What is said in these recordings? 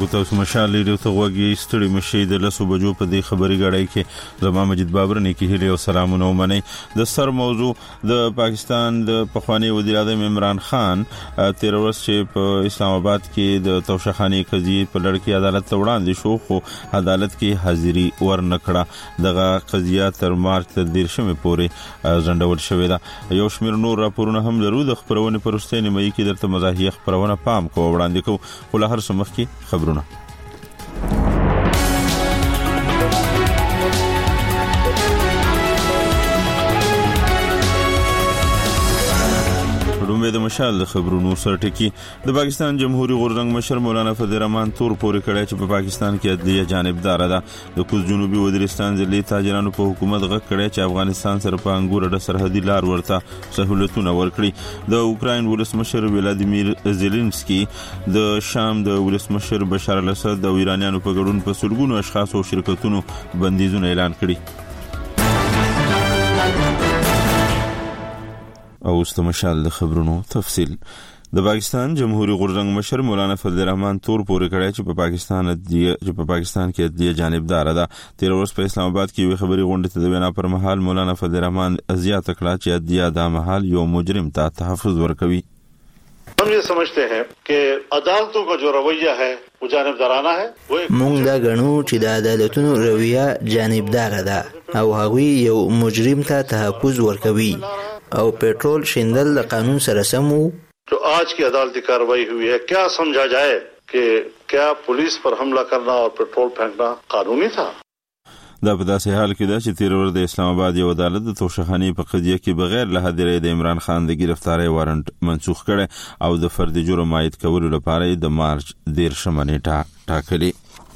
تاسو مشال لري ته وګي ستړي مشي د لسو بجو په دې خبري غړای کې زما مجید بابر نه کې هلي او سلامونه ومني د سر موضوع د پاکستان د پخوانی وزیر اعظم عمران خان 13 ورځ چې په اسلام آباد کې د توشخانی قضیه په لړ کې عدالت ته وړاندې شو خو عدالت کې حاضری ورنکړه دغه قضیه تر مارچ تر 13 پورې ځنډول شوې ده یو شمیر نور راپورونه هم لرو د خبرونه پرسته نیمه کې درته مزاحیه خبرونه پام کو وړاندې کو ول هر سمخ کې خبرونه د مشال خبرونو سرټکی د پاکستان جمهوریت غورزنګ مشر مولانا فضل الرحمن تور پورې کړی چې په پاکستان کې عدلیه جانبدار ده د کوز جنوبي وزیرستان ځلې تاجرانو په حکومت غږ کړی چې افغانستان سره په انګور د سرحدي لار ورته سہولتونه ورکړي د اوکراین ولسمشر ولادیمیر زيلنسکي د شام د ولسمشر بشار الاسد د ایرانیانو په ګډون په سلګونو اشخاص او شرکتونو بندیزونه اعلان کړي او استمشال د خبرونو تفصیل د پاکستان جمهوریت غورزنګ مشر مولانا فضل الرحمن تور پورې کړی چې په پاکستان کې عدلیه جانبدار ده 13 ورځ په اسلام آباد کې وی خبري غونډه ته د وینا پر مهال مولانا فضل الرحمن زیاته کړه چې عدلیه د محل یو مجرم ته تحفظ ورکوي हम ये समझते हैं कि अदालतों का जो रवैया है वो जानिबदाराना है مونږ دا غنو چې د عدالتونو رویه جانبدار ده او هغوی یو مجرم ته تحفظ ورکوي او पेट्रोल شیندل د قانون سره سمو जो आज की अदालती कार्रवाई हुई है क्या समझा जाए कि क्या पुलिस पर हमला करना और पेट्रोल फेंकना कानूनी था دا په داسې حال کې ده چې 13 ورځې د اسلام آباد یو عدالت د توشخانی په قضیه کې بغیر له حاضرۍ د عمران خان د گرفتاری وارنټ منسوخ کړي او د فرد جرم عاید کولو لپاره د مارچ 13 نیټه ټاکلې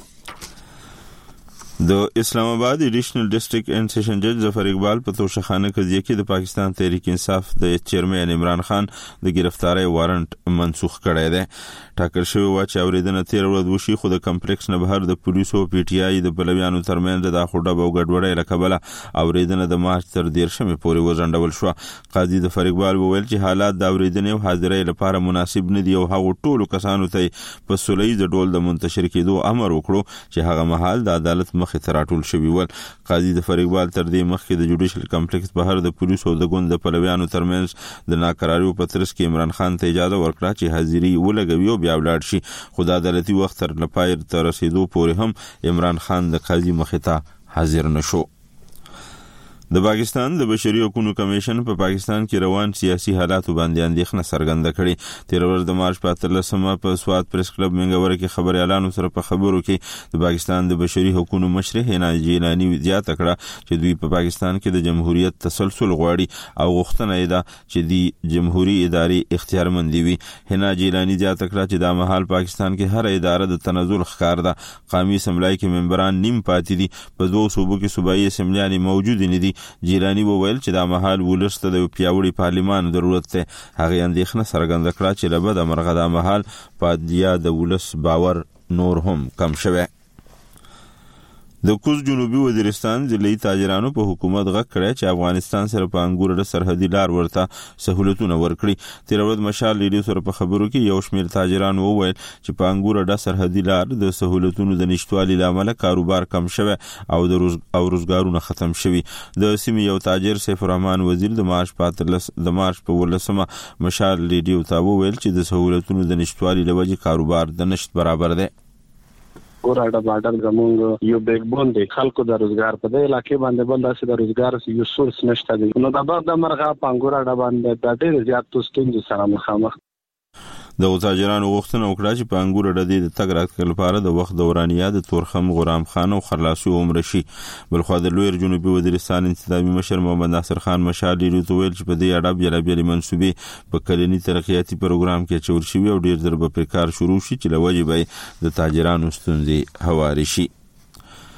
د اسلام آباد ایډیشنل ډیسټریکټ اینڈ سیشن جج ظفر اقبال په توشخانه قضیه کې د پاکستان تحریک انصاف د چیرمن عمران خان د گرفتاری وارنټ منسوخ کړی دی ټاکل شوی و چې اوریدنه 13 ورځې وشي خو د کمپلیکس نه بهر د پولیسو پی ټی آی د بلویانو ترمنځ د خوډه او ګډوډۍ لکبله اوریدنه د مارچ تر 13 پورې وځنډول شو قاضي ظفر اقبال وویل چې حالات د اوریدنې او حاضرۍ لپاره مناسب نه دي او هغه ټولو کسانو ته په سولېز ډول د منتشر کېدو امر وکړو چې هغه مهال د عدالت مخ تراټول شوی ول قاضي ظفر اقبال تر دې مخکې د جوډیشل کمپلیکس بهر د پولیسو او د ګوند د پلویانو ترمنځ د ناکراریو په ترڅ کې عمران خان ته اجازه ورکړه چې حاضری ولګوي او بیا ولاړ شي خو د عدالتي وخت تر لپاره تر رسیدو پورې هم عمران خان د قاضي مخ ته حاضر نشو د پاکستان د بشري حقوقو کمیشن په پاکستان کې روان سیاسي حالاتو باندې اندېښنه څرګنده کړې 13 ورځ د مارچ په 13مه په سواد پریس کلب منګور کې خبري اعلان سره په خبرو کې د پاکستان د بشري حقوقو مشر حنا جیلانی زیاته کړه چې دوی په پاکستان کې د جمهوریت تسلسل غواړي او غوښتنه یې ده چې د جمهوریت ادارې اختیارمند وي حنا جیلانی زیاته کړه چې د محل پاکستان کې هر اداره د تنزل ښکار ده قومي اسمبلی کې ممبران نیم پاتې دي په دوه صوبو کې صوبایي اسمبلیان موجود نه دي جیلانی وویل چې د محل ولسته د پیاوړي پارلیمان ضرورت ده هغه اندېښنه څرګنده کړه چې له بده مرغه د محل پادیا د ولس باور نور هم کم شوه د کوز جنوبي وزیرستان ځلې تاجرانو په حکومت غږ کړی چې افغانستان سره په انګور د سرحدي لار ورته سہولتونه ورکړي 13 ورځې مشال لیډیو سره په خبرو کې یو شمیر تاجرانو وویل چې په انګور د سرحدي لار د سہولتونو د نشټوالي لامل کاروبار کم شوه او د روزګارونه ختم شوي د سیمې یو تاجر سیف الرحمن وزیر د مارچ په 13مه مشال لیډیو ته وویل چې د سہولتونو د نشټوالي لوجې کاروبار د نشټ برابر دی ګوراډه باډر زمونږ یو بیک بون دی خلکو د روزګار په دې علاقې باندې بل داسې د روزګار یو سورس نشته دی نو د بعد د مرغه پنګوراډه باندې د ډېر زیات ستونزې سره مخامخ د تاجرانو غوښتنه وکړه چې په انګور ډدې د تګ راتګ لپاره د وخت دورانیه د تورخم غرام خان او خرلاسي عمر شي بلخو د لویر جنوبي وزیرستان انتظامی مشر محمد ناصر خان مشال لري ویل چې په دې اړه بیلابېل منسوبې په کلینی ترقیاتي پروګرام کې چور شي او ډیر ضرب پر کار شروع شي چې لوجه به د تاجرانو ستونزې هواري شي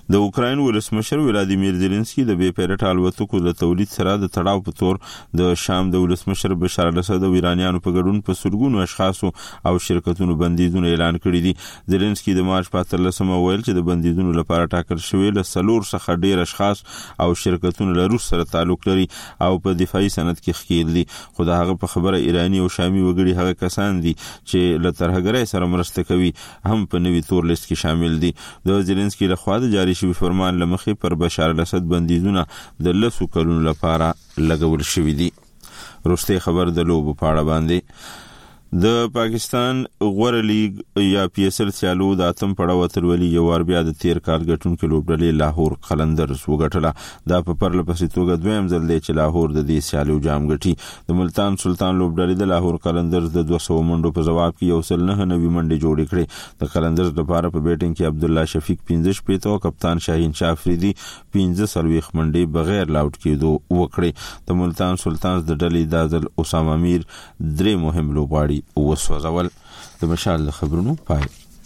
د اوکراین ولسمشر ولادیمیر زيلنسکي د بې پیرټ الوتکو د تولید سره د تړاو په تور د شام د ولسمشر بشار الاسد او ایرانیانو په ګډون په سلګونو اشخاصو او شرکتونو بندیزونه اعلان کړي دي. زيلنسکي د مارچ په 13 ویل چې د بندیزونو لپاره ټاکل شوی له 4 څخه ډیر اشخاص او شرکتونو له روس سره تعلق لري او په دفاعي سند کې ښکیل دي. خو دا هغه په خبره ایرانی او شامي وګړي هغه کسان دي چې له ترهګرۍ سره مرسته کوي هم په نوي تور لیست کې شامل دي. د زيلنسکي لخوا د جاري شوی فرمان لمخې پر بشار الاسد بندیزونه د 10 کلونو لپاره لګول شوی دي. روسي خبر د لوبو په اړه باندې د پاکستان غوړه لیګ یا پی اس ال سیالو د اتم پړاو اتلولي یو ور بیا د تیر کال ګټونکو لوبډلې لاهور قلندرز وګټله. دا په پرله پسې توګه دویم ځل دی چې لاهور د دې سیالو جام ګټي. د ملتان سلطان لوبډلې د لاهور قلندرز د 200 منډو په جواب کې یو سل 9 منډې جوړې کړې. د قلندرز لپاره په بیټینګ کې عبد الله شفیق 15 پیته او کپتان شاهین شاه افریدي 15 منډې بغیر لاوټ کېدو وکړي. د ملتان سلطان د ډلې د ځل اسامه امیر درې مهم لوبغاړي وسوځول. د مشال خبرونو پای.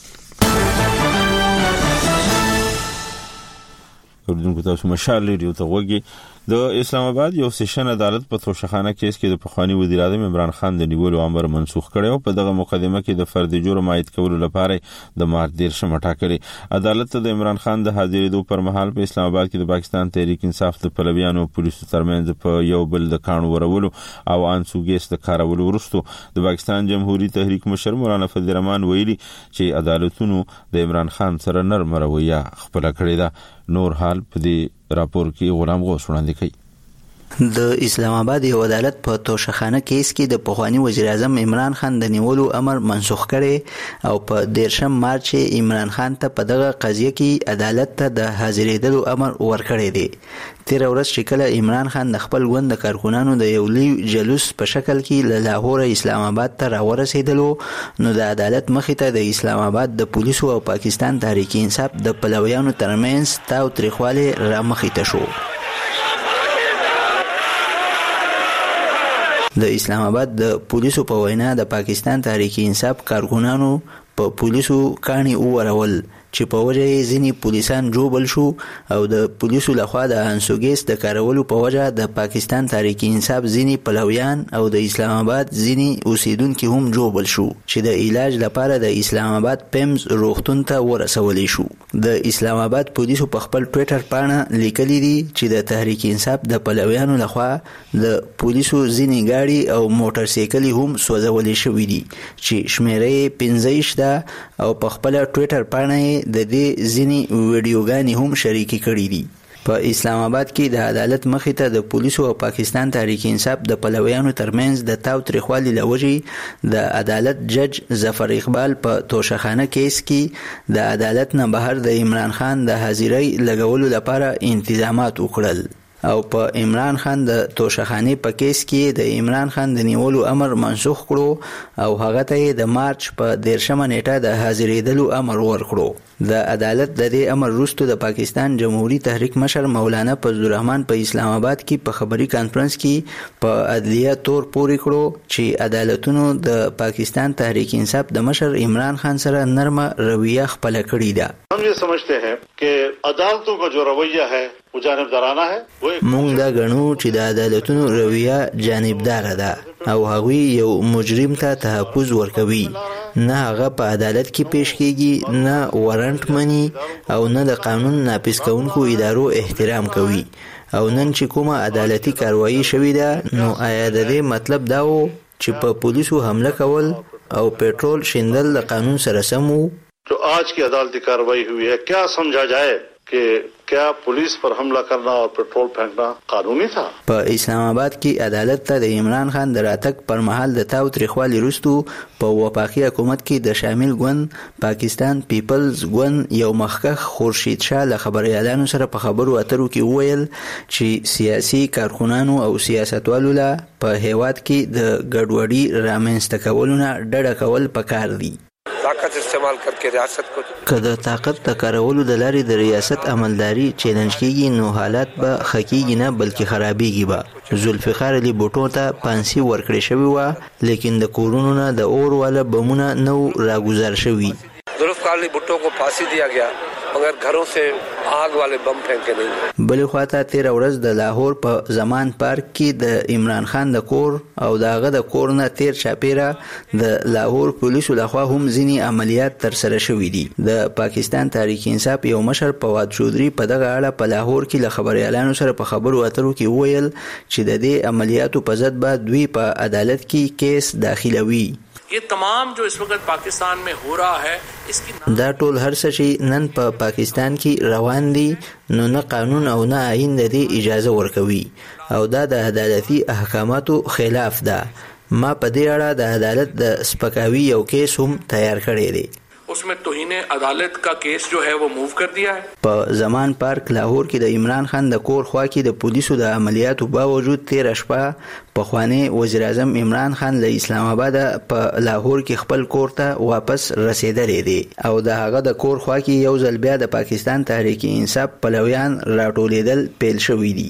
اردن کو تاسو مشال لري او ته وګي. د اسلام آباد یو سیشن عدالت په توشخانه کیس کې د پخوانی وزیر اعظم عمران خان د نیولو امر منسوخ کړی او په دغه مقدمه کې د فرد جرم عاید کولو لپاره د مارچ 13 ټاکلې. عدالت د عمران خان د حاضرېدو پر مهال په اسلام آباد کې د پاکستان تحریک انصاف د پلویانو پولیسو ترمنځ په یو بل د کانو ورولو او انسوګیس د کارولو وروسته د پاکستان جمهوریت تحریک مشر مولانا فضل الرحمن ویلي چې عدالتونو د عمران خان سره نرم رویه خپل کړې ده. نور حال په دې راپور کې غلام غوث وړاندې کوي. د اسلام آباد یو عدالت په توشخانه کیس کې د پخوانی وزیر اعظم عمران خان د نیولو امر منسوخ کړي او په 13 مارچ عمران خان ته په دغه قضیه کې عدالت ته د حاضرېدلو امر ورکړی دی. تیر ورځ چې کله عمران خان د خپل ګوند د کارکونانو د یو لوی جلوس په شکل کې له لاهور اسلام آباد ته راورسېدلو نو د عدالت مخې ته د اسلام آباد د پولیسو او پاکستان تحریک انصاف د پلویانو ترمنځ تاو تریخواله را مخې ته شو. د اسلام آباد د پولیسو په وینا د پاکستان تحریک انصاف کارکونانو په پولیسو کاڼي وورول چې په وجه یې ځینې پولیسان جوبل شو او د پولیسو لخوا د انسوګیس د کارولو په وجه د پاکستان تحریک انصاف ځینې پلویان او د اسلام آباد ځینې اوسیدونکي هم جوبل شو چې د علاج لپاره د اسلام آباد پیمز روغتون ته ورسولی شو. د اسلام آباد پولیسو په خپل ټویټر پاڼه لیکلي دي چې د تحریک انصاف د پلویانو لخوا د پولیسو ځینې گاډي او موټر سایکلې هم سوځولې شوې دي چې شمیره 15 ده او په خپل ټویټر پاڼه د دې ځینې ویډیوګانې هم شریکې کړې دي. په اسلام آباد کې د عدالت مخې ته د پولیسو او پاکستان تحریک انصاف د پلویانو ترمنځ د تاو تریخوالي له وجې د عدالت جج ظفر اقبال په توشخانه کیس کې د عدالت نه بهر د عمران خان د حاضرۍ لګولو لپاره انتظامات وکړل او په عمران خان د توشخانه په کیس کې د عمران خان د نیولو امر منسوخ کړو او هغه ته د مارچ په 13 نیټه د حاضرېدلو امر ورکړو. د عدالت د دې امر وروسته د پاکستان جمهوریت تحریک مشر مولانا فضل الرحمن په اسلام آباد کې په خبري کانفرنس کې په عدلیه تور پورې کړو چې عدالتونو د پاکستان تحریک انصاف د مشر عمران خان سره نرمه رویه خپل کړې ده. हम ये समझते हैं कि अदालतों का जो रवैया है वो जानिबदाराना है. مونږ دا غنو چې د عدالتونو رویه جانبدار ده او هغوی یو مجرم ته تحفظ ورکوي. نه هغه په عدالت کې پیش کیږي نه وارنټ مني او نه د قانون نافذ کوونکو ادارو احترام کوي او نن چې کومه عدالتي کاروایی شوې ده نو آیا د دې مطلب دا و چې په پولیسو حمله کول او پټرول شیندل د قانون سره سم وو؟ जो आज की अदालती कार्रवाई हुई है क्या समझा जाए कि क्या पुलिस पर हमला करना और पेट्रोल फेंकना कानूनी था? په اسلام آباد کې عدالت ته د عمران خان د راتګ پر مهال د تاو تریخوالي وروسته په وفاقي حکومت کې د شامل ګوند پاکستان پیپلز ګوند یو مخکښ خورشید شاه له خبريالانو سره په خبرو اترو کې وویل چې سیاسي کارکونانو او سیاستوالو له په هیواد کې د ګډوډي رامنځته کولو نه ډډه کول پکار دي. طاقت استعمال کرके ریاست کو که د طاقت د کارولو د لارې د ریاست عملداري چیلنج کیږي نو حالات به خکېږي نه بلکې خرابېږي به. ذوالفقار علي بوټو ته پانسي ورکړې شوې وه لیکن د کورونو نه د اور والا بمونه نو راګوزار شوي. ذوالفقار علي بوټو کو پھانسی دیا گیا मगर घरों से आग वाले बम फेंके नहीं। بلې خواته تیر ورځ د لاهور په زمان پارک کې د عمران خان د کور او داغه د کور نه تیر چاپیره د لاهور پولیسو لخوا هم ځینی عملیات تر سره شوې دي. د پاکستان تحریک انصاف یو مشر فواد چودري په دغه اړه په لاهور کې له خبريالانو سره په خبرو اترو کې وویل چې د دې عملیاتو په ضد به دوی په عدالت کې کیس داخلوي. ये तमाम जो इस वक्त पाकिस्तान में हो रहा है इसकी دا ټول هر څه چې نن په پاکستان کې روان دي نو نه قانون او نه آئین د دې اجازه ورکوي او دا د عدالتي احکاماتو خلاف ده. ما په دې اړه د عدالت د سپکاوي یو کیس هم تیار کړی دی. उसमें तौहीन अदालत का केस जो है वो मूव कर दिया है. په زمان پارک لاهور کې د عمران خان د کور خوا کې د پولیسو د عملیاتو باوجود تیر شپه پخوانی وزیر اعظم عمران خان له اسلام آباد په لاهور کې خپل کور ته واپس رسیدلی دی او د هغه د کور خوا کې یو ځل بیا د پاکستان تحریک انصاف پلویان راټولیدل پیل شوي دي.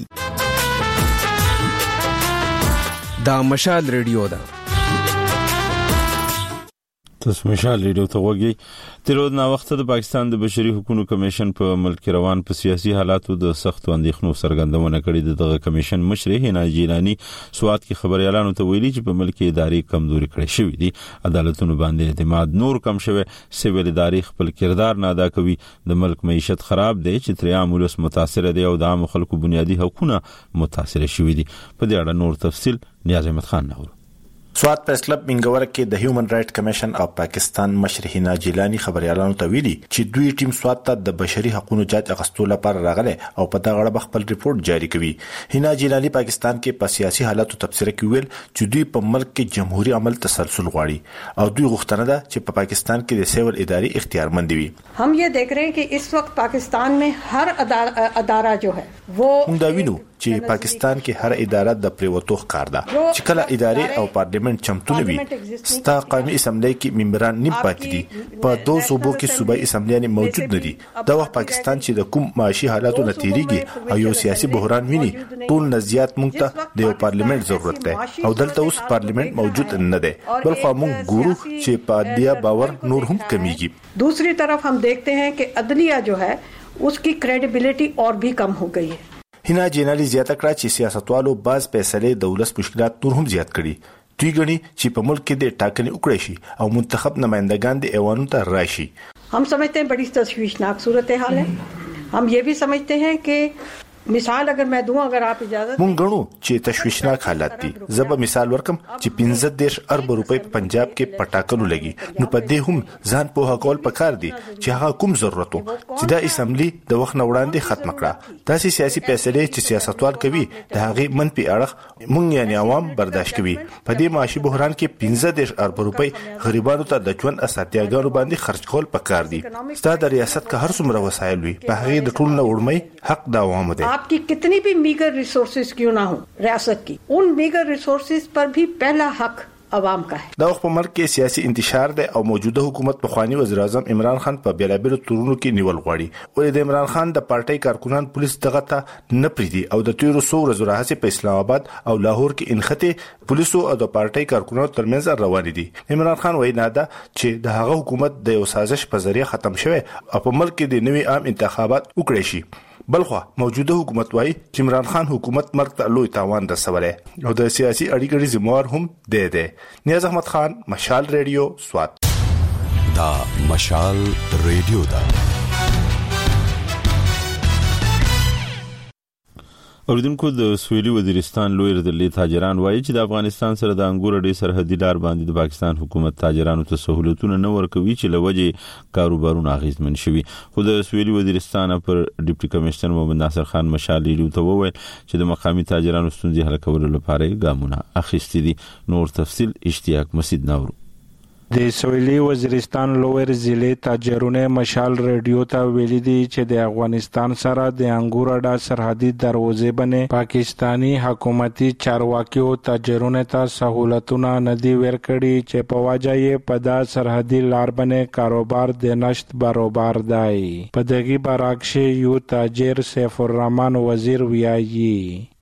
دا مشال ریډیو ده. تاسو مشال ریډیو ته وګورئ. تر اوسه وخت د پاکستان د بشري حقوقو کمیشن په ملک روان په سیاسي حالاتو د سخت اندېښنو څرګندونه کړې. دغه کمیشن مشر هینا جیلانی سواد کې خبريالانو ته ویلي چې په ملک اداري کمزوري کړې شوې دي. عدالتونو باندې اعتماد نور کم شوی. سیویل اداري خپل کردار نه ادا کوي. د ملک معیشت خراب دی چې تر عام ولس متاثر دي او د عام خلکو بنیادی حقوقونه متاثر شوي دي. په دې اړه نور تفصیل نیاز احمد خان نور. سواد پریس کلب منګور کې د هیومن رائټ کمیشن او پاکستان مشر هینا جیلانی خبريالانو ته ویلي چې دوی ټیم سواد ته د بشري حقوقو جاج اغستو لپاره راغله او په دغه اړه خپل ریپورت جاری کوي. هینا جیلانی پاکستان کې په سیاسي حالاتو تبصره کوي چې دوی په ملک کې جمهوریت عمل تسلسل غواړي او دوی غوښتنه ده چې په پاکستان کې د سیول اداري اختیارمند وي. हम ये देख रहे हैं कि इस वक्त पाकिस्तान में हर अदारा जो है वो دا وینو چې پاکستان کې هر اداره د پریوتو ښکار ده چې کله ادارې او پارلیمنت چمتو نه وي. ستا قومي اسمبلی کې ممبران نیم پاتې دي. په دوه صوبو کې صوبایي اسمبلیان موجود نه دي. دا وخت پاکستان چې د کوم معاشي حالاتو نتیریږي او یو سیاسي بحران ویني ټول نزيات مونږ ته د یو پارلیمنت ضرورت ده او دلته اوس پارلیمنت موجود نه ده بل خو مونږ ګورو چې په عدلیه باور نور هم کمیږي. दूसरी तरफ हम देखते हैं कि अदलिया जो है उसकी क्रेडिबिलिटी और भी कम हो गई है. هینا جینالی زیاته کړه چې سیاستوالو باز فیصله د ولس مشکلات نور هم زیات کړي. دوی غني چې په ملک کې د ټاکنې وکړي شي او منتخب نمائندگان د ایوانو ته راشي. हम समझते हैं बड़ी तशवीशनाक सूरत हाल है. हम ये भी समझते हैं कि مثال اگر मैं दूं اگر आप اجازت مونږ غنو چې تشویشناک حالات دي. زب مثال ورکم چې 15 ارب روپۍ په پنجاب کې پټاکنو لګي نو په دې هم ځان په حقول پکار دي چې هغه کوم ضرورتو چې د اسمبلی د وخت وړاندې ختم کړه. داسې سیاسي فیصله چې سیاستوال کوي د هغه منفي اړخ مونږ یعنی عوام برداشت کوي. په دې معاشي بحران کې 15 ارب روپۍ غریبانو ته د ژوند اسانتیاګانو باندې خرج کول پکار دي. ستاسو د ریاست که هر څومره وسایل وي په هغه د ټول نه وړمۍ حق د عوامو دی. आपकी कितनी भी मीगर रिसोर्सेज क्यों ना हो रियासत की उन मीगर रिसोर्सेज पर भी पहला हक عوام کا ہے. دا په ملک کې سیاسي انتشار دی او موجوده حکومت په خواني وزیر اعظم عمران خان په بیلابیلو تورونو کې نیول غواړي. او د عمران خان د پارټي کارکونان پولیس دغه ته نه پریدي او د تیرو سو ورځو راهسي په اسلام آباد او لاهور کې انخته پولیسو او د پارټي کارکونانو ترمنځ روان دي. عمران خان وایي نه ده چې د هغه حکومت د یو سازش په ذریعہ ختم شوه او په ملک کې د نوي عام انتخابات وکړي شي. بلخوا موجوده حکومت وايي چې عمران خان حکومت مرګ ته لوی تاوان رسولی او د سیاسي اړیکو ذمہوار هم دی. نیاز احمد خان مشال ریډیو سواد. دا مشال ریډیو دا. اوریدونکو د سویلي وزیرستان لوی ردلي تاجران وایي چې د افغانستان سره د انګور ډې سرحدي لار باندې د پاکستان حکومت تاجرانو ته سہولتونه نه ورکوي چې لوجه کاروبارونه اغیزمن شوي. خو د سویلي وزیرستان پر ډیپټي کمشنر محمد ناصر خان مشال ریډیو ته وویل چې د مقامي تاجرانو ستونزې حل کولو لپاره ګامونه اخیستي دي. نور تفصیل اشتیاق مسید نور. د سویلي وزیرستان لویر ضلع تاجرونه مشال ریډیو ته ویلي دي چې د افغانستان سره د انګور اډه سرحدي دروازې باندې پاکستانی حکومتي چارواکیو تاجرونه ته سہولتونه ندي ورکړي چې په وجه یې په دا سرحدي لار باندې کاروبار د نشت برابر دی. په دغه برعکس یو تاجر سیف الرحمن وزیر ویایي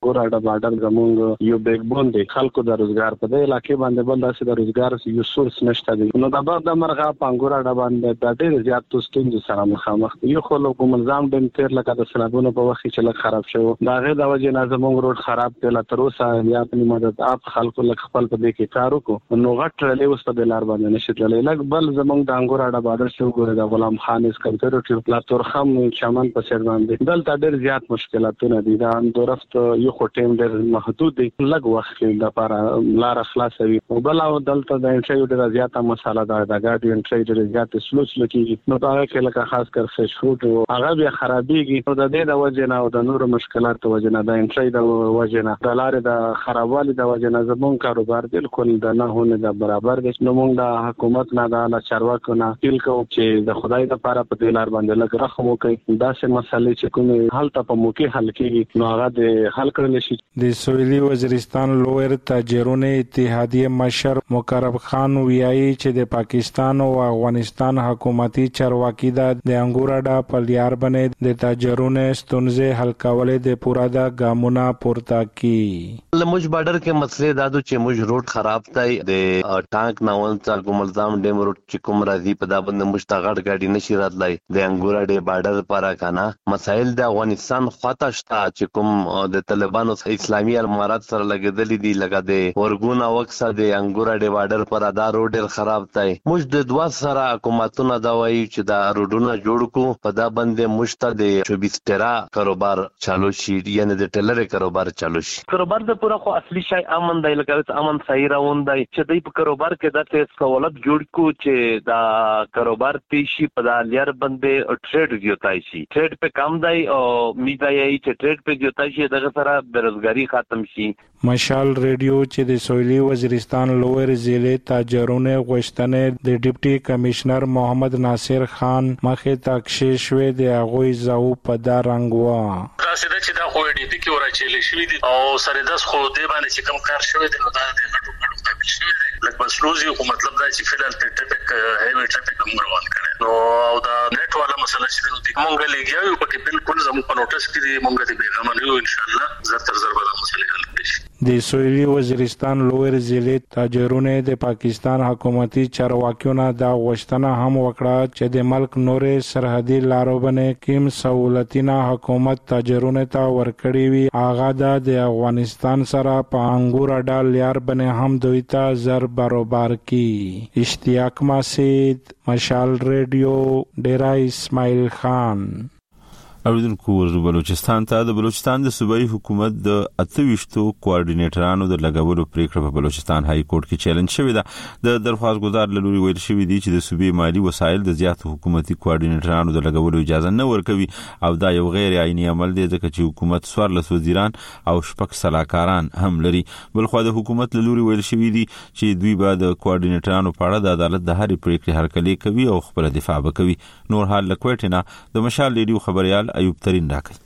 ګوراډا بارډر زمونږ یو بیک بون دی خلکو د روزګار په دې علاقې باندې بل داسې د روزګار یو سورس نشته دی. نو د بعد د مرغه پنګوراډا باندې د ډېر زیات ستونزې سره مخامخ یو خو له کوم نظام د تیر لکه د سلابونو په وخت چې لږ خراب شو دا غي د وجه نه زمونږ روډ خراب دی لا تر اوسه یا په مدد اپ خلکو لږ خپل په دې کې کار وکړو. نو غټ له اوس په د لار باندې نشي تللی لږ بل زمونږ د انګوراډا بارډر شو ګوره د غلام خان اس کمپیوټر لا ترخم چمن په سر باندې دلته ډېر زیات مشکلاتونه دي. دا اندورفت یو خټیم ډېر محدود دی لږ وخت د لپاره لار خلاصوي او بل دلته د انټری ډېر زیاته مساله ده د ګاډي انټری ډېر زیات سلوچ لکه نو دا کې لکه خاص کر فش فوډ او هغه بیا خرابېږي. نو د دې د وجه نه او د نورو مشکلاتو وجه نه د انټری د وجه نه د لارې د خرابوالي د وجه نه زموږ کاروبار بالکل د نه هونه د برابر دي. نو موږ د حکومت نه د چارواکو نه اپیل کوو چې د خدای لپاره په دې لار باندې لږ رحم وکړي داسې مسلې چې کومه حل ته په موقع حل کیږي نو هغه د حل کړل شي. د سویلي وزیرستان لویر تاجرونو اتحادیه مشر مقرب خان ویایي چې د پاکستان او افغانستان حکومتي چارواکي د انګوراډا په لیار باندې د تاجرونو ستونزې حل کولې د پورا د ګامونه پورته کی. لمج بارډر کې مسلې دادو چې موږ روډ خراب دی د ټانک ناول څخه کوملزام ډیم روډ چې کوم راځي په دا باندې مشتغړ ګاډي نشي راتلای د انګوراډا بارډر پر کنه مسائل د افغانستان خواته شته چې کوم د طالبانو اسلامي امارات سره لګیدلې دي لکه د ورګونا وکسه د انګوراډا بارډر پر ادا روډ ډیر خراب دی. موږ د دوا سره حکومتونه دا وایي چې دا روډونه جوړ کو په دا باندې مشته د 24 ټرا کاروبار چالو شي یعنی د ټلر کاروبار چالو شي. کاروبار د پورا خو اصلي شای امن دی لکه امن صحیح روان دی چې د کاروبار کې د سہولت جوړ کو چې دا کاروبار پیشي په د لیر باندې ټریډ جوړای شي. ټریډ په کم دی او میډای چې ټریډ په جوړای شي دغه سره بیروزګاری ختم شي. مشال ریډیو چې د سویلي وزیرستان لویر ضلع تاجرونه غوښتنه د ډیپټي کمشنر محمد ناصر خان مخه تاکشې شوې د هغه زاو په دا رنګ وا دا سده چې دا خو ډی پی کې ورچېل شوې دي او سره داس خو دې باندې چې کم کار شوی دی نو دا د غټو غټو قابل شوی دی لکه بس روزي خو مطلب دا چې فلال ټریفیک هیوی ټریفیک هم روان کړي نو او دا نیټ والا مسله چې نو د مونږ لګیاو په کې بالکل زموږ په نوټس کې مونږ دې بیغمه نه یو ان شاء الله زر تر زر به مسله حل کړي. د سویلي وزیرستان لویر ضلع تاجرونه د پاکستان حکومتي چارواکیو نه دا غوښتنه هم وکړه چې د ملک نورې سرحدي لارو باندې کوم سہولتونه حکومت تاجرونه ته ورکړي وي هغه د افغانستان سره په انګوراډا لیار باندې هم دوی ته زر برابر کی. اشتیاق ماسید مشال ریډیو ډیرا اسماعیل خان. اوریدونکو بلوچستان ته د بلوچستان د صوبایي حکومت د 28 کوارډینیټرانو د لګولو پریکړه په بلوچستان های کورټ کې چیلنج شوې ده. د درخواست ګزار له لوري ویل شوې دي چې د صوبې مالی وسایل د زیات حکومتي کوارډینیټرانو د لګولو اجازه نه ورکوي او دا یو غیر عیني عمل دی ځکه چې حکومت 14 وزیران او شپږ صلاحکاران هم لري. بلخو د حکومت له لوري ویل شوې دي چې دوی به د کوارډینیټرانو په اړه د عدالت د هرې پریکړې هرکلی کوي او خپل دفاع وکوي. نور حال لکوټینا د مشال ریډیو خبريال ایوب ترين راکړي.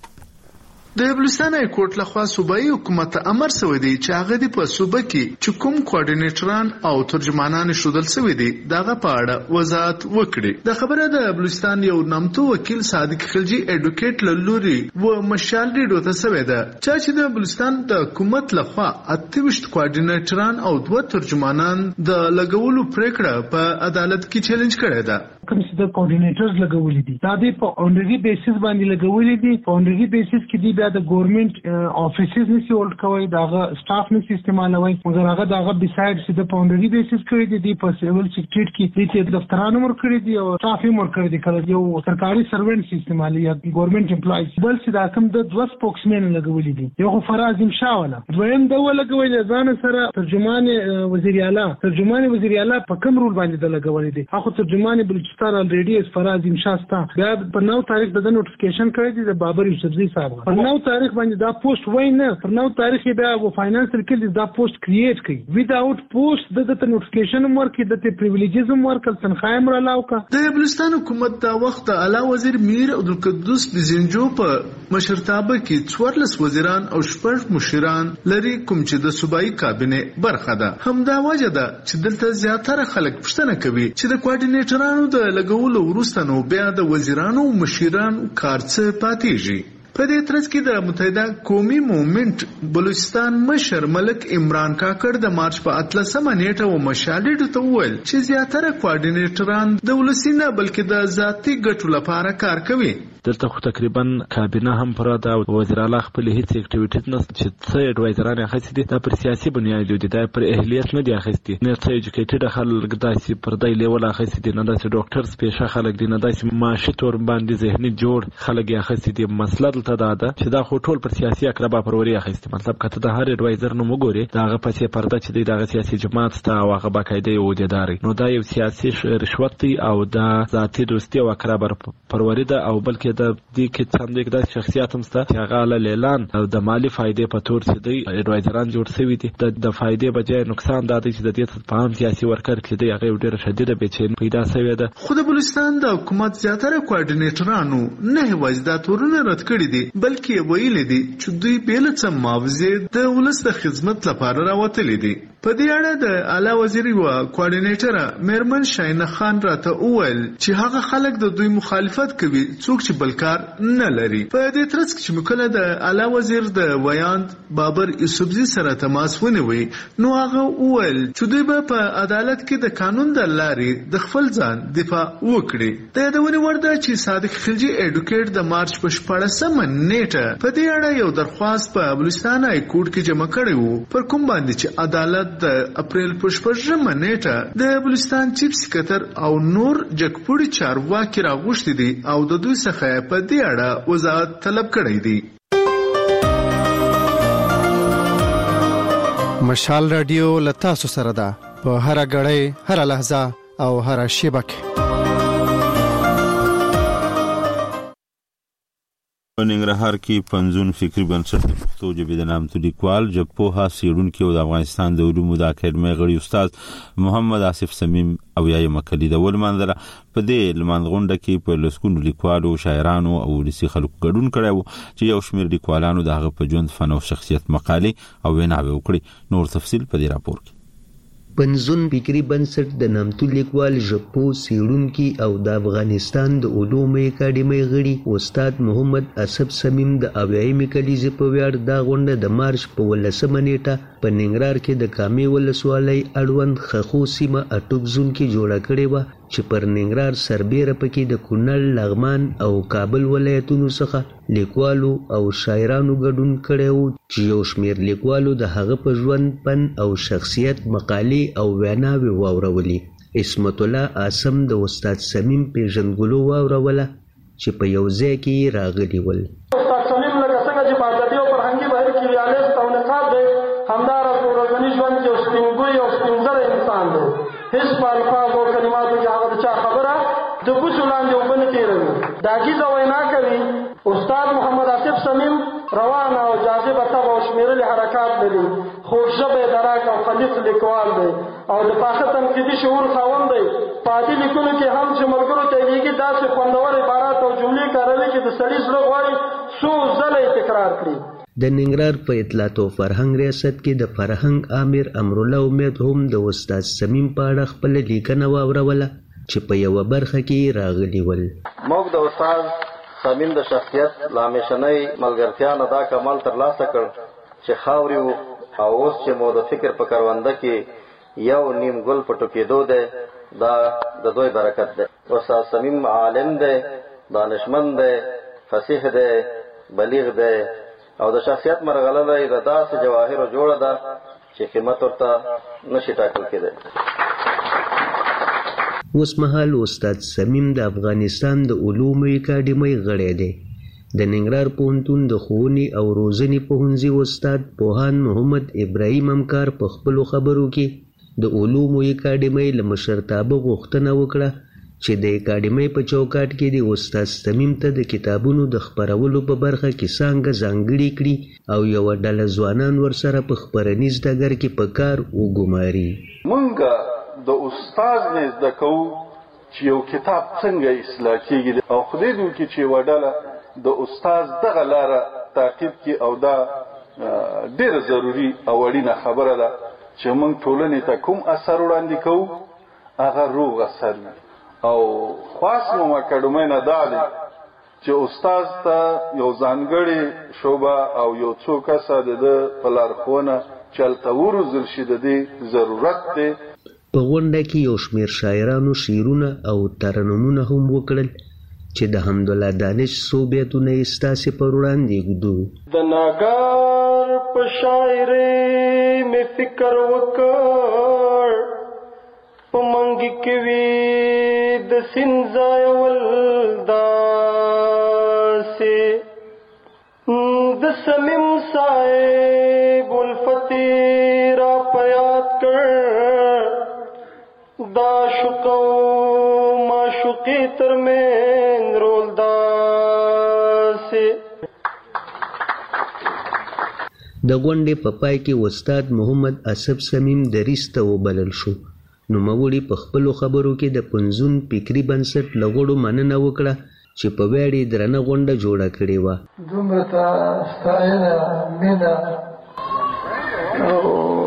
د بلوچستان های کورټ لخوا صوبایي حکومت امر شوی دی چې هغه د په صوبه کې چې کوم کوارډینیټران او ترجمانان شودل شوی دی دغه په اړه وضاحت وکړي. د خبره د بلوچستان یو نامتو وکیل صادق خلجی اډوکیټ لوري و مشال ریډیو ته شوی دی چې د بلوچستان د حکومت لخوا 28 کوارډینیټران او 2 ترجمانان د لګولو پریکړه په عدالت کې چیلنج کړی دی. کوم چې د کوارډینیټرز لګولې دي دا د په اونري بیسس باندې لګولې دي. په اونري بیسس کې دی بیا د ګورنمنت افیسز نشي ولټ کوي داغه سټاف نشي استعمالوي مګر هغه داغه بیساید چې د په اونري بیسس کړی دي په سیول سیکریټ کې چې دفترانو مر کړی دي او سټاف یې مر کړی دي کله یو سرکاري سروینټ استعمالي یا ګورنمنت امپلایز بل چې دا کوم د 2 سپوکسمن لګولې دي یو فراز مشاوله دویم د ولګولې ځان سره ترجمان وزیر اعلی په کوم رول باندې د لګولې دي هغه ترجمان بلوچستان الریډي اس فراز مشاستا بیا په نو تاریخ د نوټیفیکیشن کړی دی د بابر یوسفزي صاحب په نو تاریخ باندې دا پوسټ وای نه پر نو تاریخ بیا و فاینانشل کې دا پوسټ کریټ کړي ویداوت پوسټ د نوټیفیکیشن ورکې د پریویلیجز ورکل تنخواه مر علاوه د بلوچستان حکومت دا وخت اعلی وزیر میر عبدالقدوس بزنجو په مشرتابه کې 14 وزیران او شپږ مشران لري کوم چې د صوبایي کابینه برخه ده. همدا وجه ده چې دلته زیاتره خلک پوښتنه کوي چې د کوارډینیټرانو د لګولو وروسته نو بیا د وزیرانو مشرانو کار څه پاتېږي. په دې ترڅ کې د متحده قومي موومېنټ بلوچستان مشر ملک عمران کاکړ د مارچ په 18 نیټه و مشالډ ته وویل چې زیاتره کوارډینیټران د ولسی نه بلکې د ذاتي ګټو لپاره کار کوي. دلته خو تقریبا کابینه هم پر دا وزیر اعلی خپل هیڅ اکټیویټیز نه چې څه اډوایزران اخیستي دي دا پر سیاسي بنیاد دي دا پر اهلیت نه دي اخیستي نه څه ایجوکیټډ خلک داسې پر دای لیول اخیستي دي نه داسې ډاکټرز پیشه خلک دي نه داسې معاشي تور باندې ذهني جوړ خلک اخیستي دي. مسله دلته دا ده چې دا خو ټول پر سیاسي اقربا پروري اخیستي. مطلب کته د هر اډوایزر نو وګوري دا هغه پسې پرده چې دی د سیاسي جماعت ته او هغه باقاعده یو عہدیداري نو دا یو سیاسي رشوت دی او دا ذاتي دوستي او اقربا پروري ده او بلکې د دې کې هم د شخصیت هم ست چې هغه له اعلان او د مالی فائدې په تور چې دی اډوایزران جوړ شوی دي د فائدې بجای نقصان دا دی چې د دې په عام سیاسي ورکر کې دی هغه ډېر شدید بېچین پیدا شوی ده. خو د بلوچستان د حکومت زیاتره کوارډینیټرانو نه یوازې دا تورونه رد کړي دي بلکې ویلي دي چې دوی بیل څه معاوضې د ولس د خدمت لپاره راوتلي دي. په دې اړه د اعلی وزیر و کوارډینیټر میرمن شاینه خان راته وویل چې هغه خلک د دوی مخالفت کوي څوک چې بلکار نه لري. په دې ترڅ کې چې مکله د اعلی وزیر د ویاند بابر یوسفزي سره تماس ونیوي نو هغه وویل چې دوی به په عدالت کې د قانون د لارې د خپل ځان دفاع وکړي. د یادونې وړ ده چې صادق خلجي اډوکیټ د مارچ په 14 نیټه په دې اړه یو درخواست په بلوچستان های کورټ کې جمع کړی وو پر کوم باندې چې عدالت د اپریل په 14 نیټه د بلوچستان چیف سکریټر او نور جګپوړي چارواکي راغوښتي دي او د دوی څخه په دې اړه وضاحت طلب کړی دی. مشال رادیو لتا سره ده په هر غړې هر لحظه او هر شیبه کې. په ننګرهار کې پنځون فکری بنسټ د پښتو ژبې د نامتو لیکوال ژبپوهه څېړونکي او د افغانستان د علومو د اکاډمۍ غړي استاد محمد آصف صمیم او یایمه کلي د ولمنځره په دې لمانځغونډه کې په لسګونو لیکوالو شاعرانو او ولسي خلکو ګډون کړی و چې یو شمېر لیکوالانو د هغه په ژوند فن او شخصیت مقالې او ویناوې وکړي. نور تفصیل په دې راپور کې. پنځون فکری بنسټ د نامتو لیکوال ژبپوه څېړونکي او د افغانستان د علومو اکاډمۍ غړي استاد محمد آصف صمیم د اویایمې کلیزې په ویاړ دا غونډه د مارچ په 18 نیټه په ننګرهار کې د کامې ولسوالۍ اړوند خخو سیمه اټوب زون کې جوړه کړې وه چې پر ننګرهار سربیره پکې د کونړ، لغمان او کابل ولایتونو څخه لیکوالو او شاعرانو ګډون کړی و چې یو شمېر لیکوالو د هغه په ژوند، فن او شخصیت مقالې او ویناوې واورولې. عصمت الله اعظم د استاد صمیم پیژندګلو واوروله چې په یو ځای کې یې راغلي ول. استاد صمیم لکه څنګه چې په ادبي او فرهنګي بهیر کې ریالیست او نقاد دی، همداراز په ورځني ژوند کې یو سپینګوی او سپینزره انسان دی. هیڅ په الفاظو او کلماتو کې هغه د چا خبره د بوسو لاندې اوبه نه تېروي. دا ګیزه وینا کوي. استاد محمد آصف صمیم روان او جاذبه طبع او شمېرلي حرکات لري. خوږ ژبی دراک او خلیص لیکوال دی او د پاخه تنقیدي شعور خاوند دی. په عادي لیکنو کې هم چې ملګرو ته یې لیکي داسې خوندور عبارات او جملې کاروي چې د سړي زړه غواړي څو ځله یې تکرار کړي. د ننګرهار په اطلاعات او فرهنګ ریاست کې د فرهنګ امیر امرالله امید هم د استاد صمیم په اړه خپله لیکنه واوروله چې په یوه برخه کې راغلي ول. موږ د استاد صمیم د شخصیت له همیشنۍ ملګرتیا نه دا کمال ترلاسه کړ چې خاورې وو او اوس چې مو د فکر په کرونده کې یو نیم ګل په ټوکېدو دی، دا د دوی برکت دی. استاد صمیم عالم دی، دانشمند دی، فصیح دی، بلیغ دی او د شخصیت مرغلله یې د داسې جواهرو جوړه ده چې قیمت ورته نشي ټاکل کېدی. اوس مهال استاد صمیم د افغانستان د علومو اکاډمۍ غړی دی. د ننګرهار پوهنتون د ښوونې او روزنې پوهنځي استاد پوهاند محمد ابراهیم همکار په خپلو خبرو کې د علومو اکاډمۍ له مشرتابه غوښتنه وکړه چې د اکاډمۍ په چوکاټ کې د استاد صمیم ته د کتابونو د خپرولو په برخه کې څانګه ځانګړې کړي او یوه ډله ځوانان ورسره په خپرنیز ډګر کې په کار وګماري. مونږ د استاد نه زده کوو چې یو کتاب څنګه اصلاح کېږي او خدای دې وکړي چې یوه ډله د استاد دغه لاره تعقیب کړي او دا ډېره ضروري او اړینه خبره ده چې موږ ټولنې ته کوم اثر وړاندې کوو هغه روغ اثر وي. او خاص مو اکاډمۍ نه دا دی چې استاد ته یو ځانګړی شوبه او یو څو کسه د په لارښوونه چلته ورزل شي د دې ضرورت دی. په غونډه کې یو شمېر شاعرانو شعرونه او ترنمونه هم وکړل چې د حمدالله دانش څو بیتونه یې ستاسې پر وړاندې ږدو. د ناګار په شاعرۍ مې فکر وکړ په منګي کې وي د سیند ځایول داسې د صمیم صاحب الفتح را په یاد کړ دا شوق او معشوقي ترمنځ رول داسې. د غونډې په پای کې استاد محمد اسب صمیم دریځ ته وبلل شو. نوموړي په خپلو خبرو کې د پنځون فکري بنسټ له غړو مننه وکړه چې په ویاړې درنه غونډه جوړه کړې وه. دومره ته ستاینه مینه او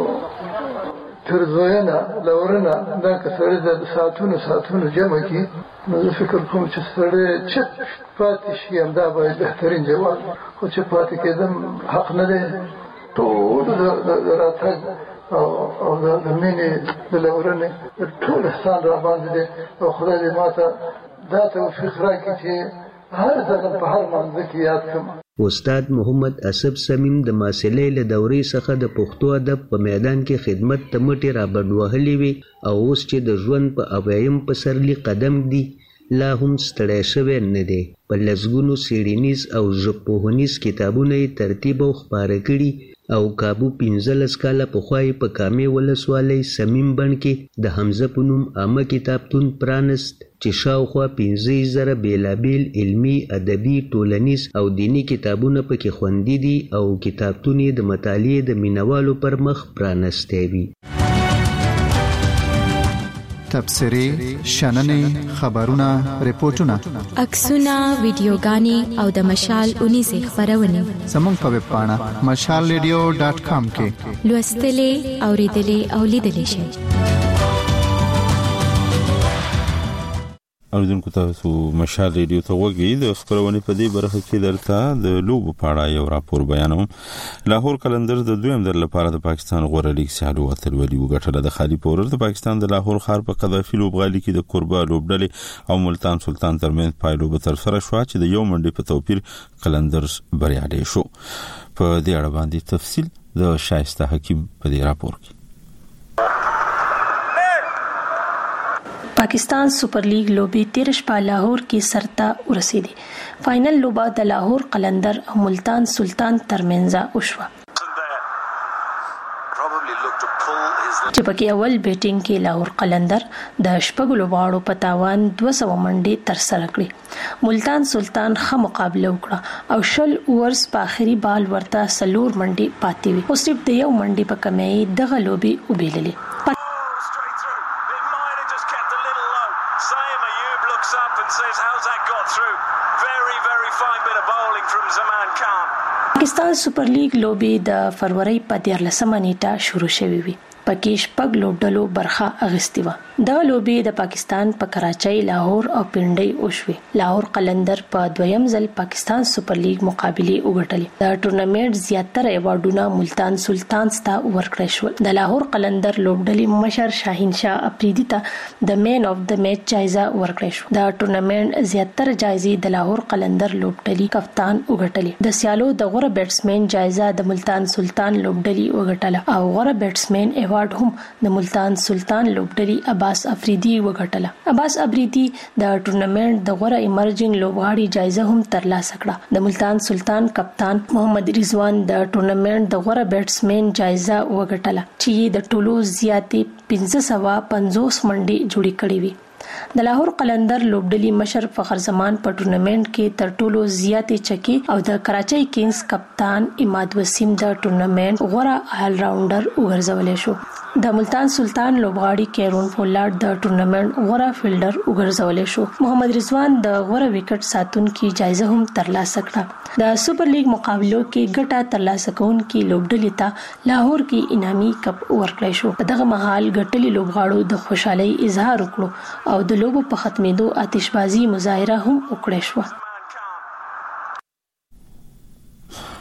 ترزوینه لورنه دا که سړی د ساعتونو جمع کړي نو زه فکر کوم چې سړی چت پاتې شي همدا باید بهترین جواب. خو چې پاتې کېدم حق نه دی. ټول د راتګ او د مینې د لورنې ټول احسان را باندې دی او خدای دې ماته دا توفیق راکړي چې هر ځل په هر منځ کې یاد کړم. استاد محمد اسب صمیم د ماسلې له دورې څخه د پښتو ادب په میدان کې خدمت ته مټې رابډ وهلې وي او اوس چې د ژوند په اویایم پسرلي قدم دی لا هم ستړی شوی نه دی. په لسګونو څېړنیز او ژبپوهنیز کتابونه یې ترتیب او خپاره کړي او کابو 15 کاله پخوا یې په کامې ولسوالۍ صمیم بڼ کې د حمزه په نوم عامه کتابتون پرانست چې شاوخوا 15,000 بېلابېل علمي، ادبي، ټولنیز او دیني کتابونه پکې خوندي دي او کتابتون یې د مطالعې د مینوالو پر مخ پرانستی وي. تبصرې، شننې، خبرونه، ریپورتونه، عکسونه، ویډیوګانې او د مشال اونیزې خپرونې زموږ په ویب پاڼه mashalradio.com کې لوستلې، اورېدلې او لیدلې شئ. اوریدونکو تاسو مشال ریډیو ته وګورئ. د خبرونه په دې برخه کې درته د لوبو په اړه یو راپور بیانوم. لاهور قلندر د دویم ځل لپاره د پاکستان غوره لیګ سیالي اتلولي وګټله. د خالي پورر د پاکستان د لاهور ښار په قذافي لوبغالي کې د کوربه لوبډلې او ملتان سلطان ترمنځ پایلوبه تر سره شو چې د یو منډي په توپیر قلندرز بریالي شو. په دې اړه باندې تفصیل د شایسته حکیم په دې راپور کې. Pakistan super league lobby 13 شپه لاهور کې سرته ورسېدي. فائنل لوبه د لاهور قلندر او ملتان سلطان ترمنځ وشوه چې پکې اول بیټینګ کې لاهور قلندر د شپږ لوبغاړو په تاوان 200 منډې تر سره کړې. ملتان سلطان ښه مقابله وکړه او شل اورز په آخري بال ورته 4 منډې پاتې وي. خو صرف د یو منډې په کمۍ دغه لوبي وبېللې. پاکستان سپر لیگ لوبي د فروری په 13 نیټه شروع شوې وي. پکې شپږ لوبډلو برخه اخیستې وه. دغه لوبي د پاکستان په کراچۍ، لاهور او پنډۍ وشوې. لاهور قلندر په دویم ځل پاکستان سپر لیگ مقابله وګټلې. د ټورنمنټ زیاتره ایوارډونه ملتان سلطان ته ورکړل شول. د لاهور قلندر لوبډلې مشر شاهین شاه افریدي ته د مین اف د میچ جایزه ورکړل شو. د ټورنمنټ زیاتره جایزې د لاهور قلندر لوبډلې کپتان وګټلې. د سیالو د غوره بیټسمن جایزه د ملتان سلطان لوبډلې وګټله او غوره بیټسمن ایوارډ هم د ملتان سلطان لوبډلې عباس افریدي وګټله. عباس افریدي د ټورنمنټ د غوره ایمرجنګ لوبغاړي جایزه هم ترلاسه کړه. د ملتان سلطان کپتان محمد رضوان د ټورنمنټ د غوره بیټسمن جایزه وګټله چې د ټولو زیاتې 550 منډې جوړې کړې وي. د لاهور قلندر لوبډلې مشر فخر زمان په ټورنمنټ کې تر ټولو زیاتې چکی او د کراچۍ کینګز کپتان اماد وسیم د ټورنمنټ غوره آل راونډر وګرځولې شو. د ملتان سلطان لوبغاړي کیرون فولارد د ټورنمنټ غوره فیلډر وګرځولې شو. محمد رضوان د غوره وکټ ساتونکي جایزه هم ترلاسه کړه. د سپر لیګ مقابلو کې ګټه ترلاسه کوونکي لوبډلې ته لاهور کې انعامي کپ ورکړل شو. په دغه مهال ګټلي لوبغاړو د خوشحالۍ اظهار وکړو او د لوبو په ختمېدو آتشبازي مظاهره هم وکړه شو.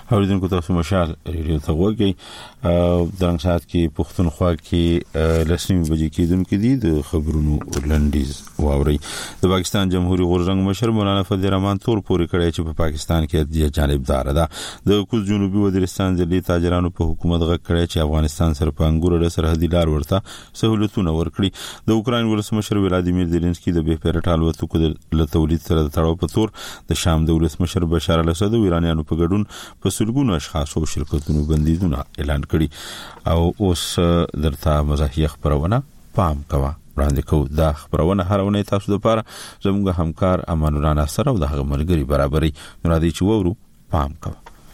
اوریدونکو تاسو مشال ریډیو ته وګورئ د رنګ ساعت کې پښتونخوا کې لسنی بجې کېدونکې دي د خبرونو لنډیز واوري. د پاکستان جمهوریت غورځنګ مشر مولانا فضل الرحمن تور پورې کړی چې په پاکستان کې د جانبدار ده. د کوز جنوبي وزیرستان ځلې تاجرانو په حکومت غږ کړی چې افغانستان سره په انګور سرحدي لار ورته سہولتونه ورکړي. د اوکراین ولسمشر ولادیمیر زيلنسکي د بهپیرټ الوتکو د تولید سره د تړاو په تور د شام د ولسمشر بشار الاسد او ایرانیانو په ګډون په سلګونو اشخاص او شرکتونو بندیزونه اعلان کړي. او اوس درته مزاحیه خبرونه پام کوه وړاندې کوو. دا خبرونه هر ونې تاسو لپاره زموږ همکار امان الله ناصر او د هغه ملګری برابرۍ مرادي چې وورو پام کوه.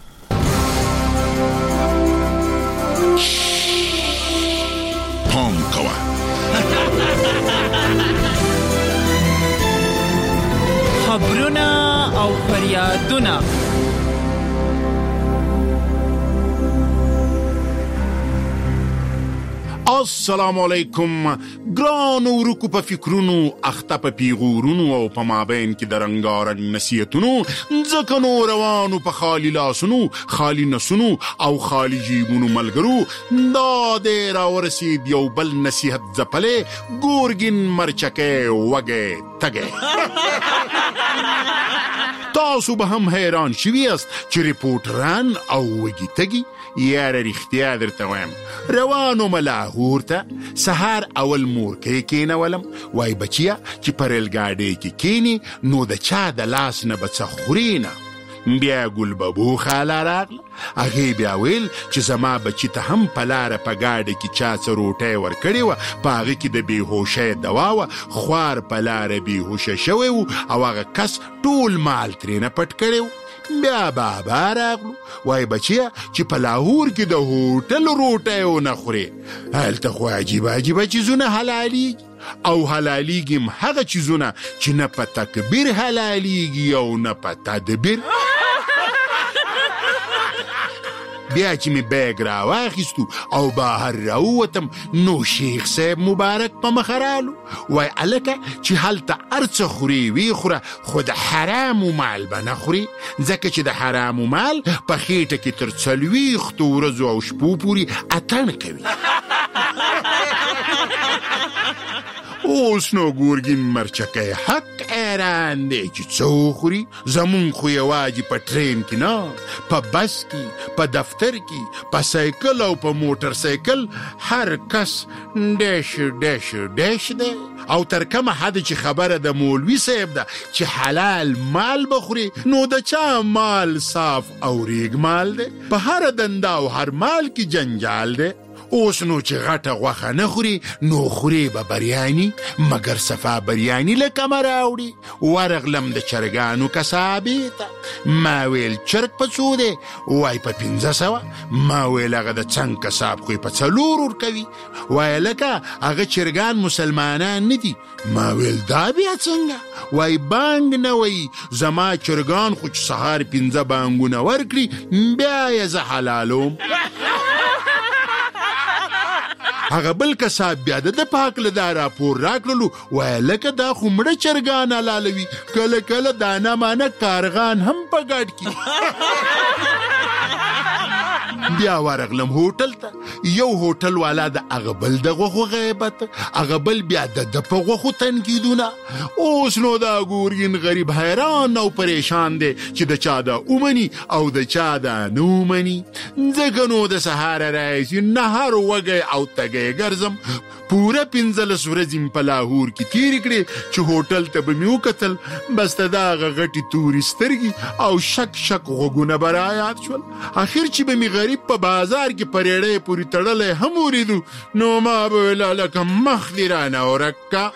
پام کوه خبرونه او فریادونه. السلام علیکم. ګران ورکو په فکرونو اخته په پیغورونو او په مابین کې د رنګارنګ نصیحتونو ځکه نو روانو په خالی لاسونو خالی نسونو او خالی جیبونو ملګرو دا د راورسید یو بل نصیحت ځپلې ګورګین مرچکې وګې تګې. تاسو به هم حیران شوي یاست چې ریپورټران او وګي تګي یاره رښتیا درته وایم روانو ملاهور ته سهار اول مورکې کېنولم وای بچیا چې په ریل ګاډۍ کې کېني نو د چا د لاس نه به څه خوري نه. بیا ګلببو خاله راغله هغې بیا ویل چې زما بچي ته هم په لاره په ګاډۍ کې چا څه روټۍ ورکړې وه په هغه کې د بېهوشۍ دوا وه خوار په لاره بېهوشه شوی و او هغه کس ټول مال ترېنه پټ کړی و. بیا بابا راغلو وای بچیا چې په لاهور کې د هوټل روټۍ ونه خورې هلته خو عجیبه عجیبه چیزونه حلالېږي او حلالېږي هغه چیزونه چې نه په تکبیر حلالېږي او نه په تدبیر. بیا چې می بیگ را واخیستو او بهر راووتم نو شیخ صاحب مبارک په مخرالو وای الکه چې هلته ارڅه خوري وی خوره خو د حرامو مال به نه خوري ځکه چې د حرامو مال په خېټه کې تر 40 ورځو او شپو پورې اتڼ کوي. اوس نو ګورګین مرچکې حق ایران دی چې څو خوري زمون خو یوازې په ټرین کې نه په بس کې په دفتر کې په سایکل او په موټر سایکل هر کس ډیش ډیش ډیش دی او تر کومه حد چې خبره د مولوي صاحب ده چې حلال مال بخوري نو د چا مال صاف او ریګ مال دی په هر دنده او هر مال کې جنجال دی. اوس نو چې غټه غوښه نه خوري نو خوري به بریاني مګر صفا بریاني لکه مراوړي. ورغلم د چرګانو کسابې ته ما ویل چرګ په څو دی وای په 1500 ما ویل هغه د څنګ کساب خو په 4 ورکوي وای لکه هغه چرګان مسلمانان نه دي ما ویل دا بیا څنګه وای بانګ نه وای زما چرګان خو چې سهار 15 بانګونه ورکړي بیا یې زه حلالوم. هغه بل کساب بیا د پاک له دا راپور راکړلو وای لکه دا خو مړه چرګان حلالوي کله کله دانه مانه کارغان هم په ګډ کې. بیا ورغلم هوټل ته یو هوټل والا د هغه بل د غوښو غیبت هغه بل بیا د په غوښو تنقیدونه. اوس نو دا ګورګین غریب حیران او پریشان دی چې د چا دا اومني او د چا دا نه اومني ځکه نو د سهار راځي نهار وږی او تږی ګرځم پوره 15 ورځې په لاهور کې تیر کړې چې هوټل ته به مې وکتل بس ته دا غټي تورې سترګې او شک شک غوږونه به رایاد شول. اخر چې به مې غریب په بازار کې پریړې پورې تړلې هم وریدو نو ما به ویل لکه مخ دې رانه ورکه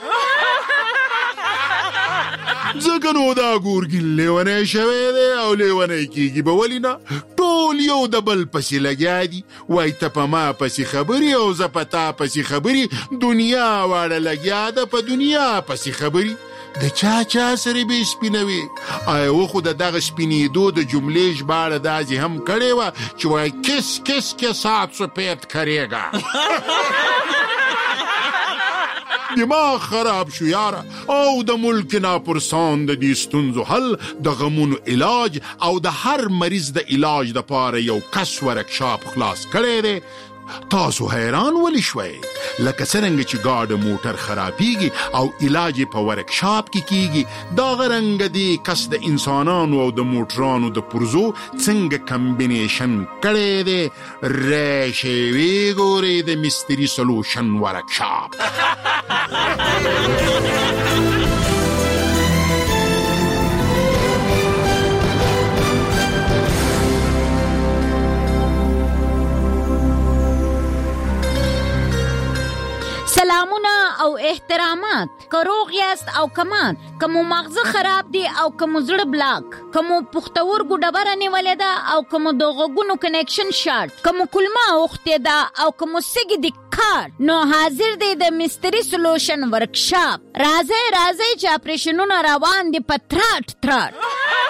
ځکه نو دا ګورګین لیونی شوی دی او لیونی کېږي به ولې نه ټول یو د بل پسې لګیا دي وای ته په ما پسې خبرې او زه په تا پسې خبرې دنیا واړه لګیا ده په دنیا پسې خبرې د چا چا سره به سپینوي آیا خو د دغه سپینېدو د جملې ژباړه داسې هم کړې وه چې وایي کس کس کے ساتھ سفید کریگا دماغ خراب شو یاره. او د ملک ناپرسان د دې ستونزو حل، د غمونو علاج او د هر مریض د علاج د پاره یو کس ورکشاپ خلاص کړی دی. تاسو حیران ولی شوي؟ لکه څنګه چې ګاډ موټر خرابېږي او علاج په ورکشاپ کې کیږي، دا غرنګ دی کس د انسانانو او د موټرانو د پرزو څنګه کمبینیشن کړی دی. راشئ وګورئ د مستری سولوشن ورکشاپ. سلامونه او احترامات، کروغ یاست او کمان، کمو مغزه خراب دی او کمو زړه بلاک، کمو پختورګو ډبره نیولې ده او کمو د غوږونو کنیکشن شارټ، کمو کلمه اوختې ده او کمو سګي د کار، نو حاضر دی د مستری سولوشن ورکشاپ. راځي چې اپریشنونه روان دي په تراټ تراټ.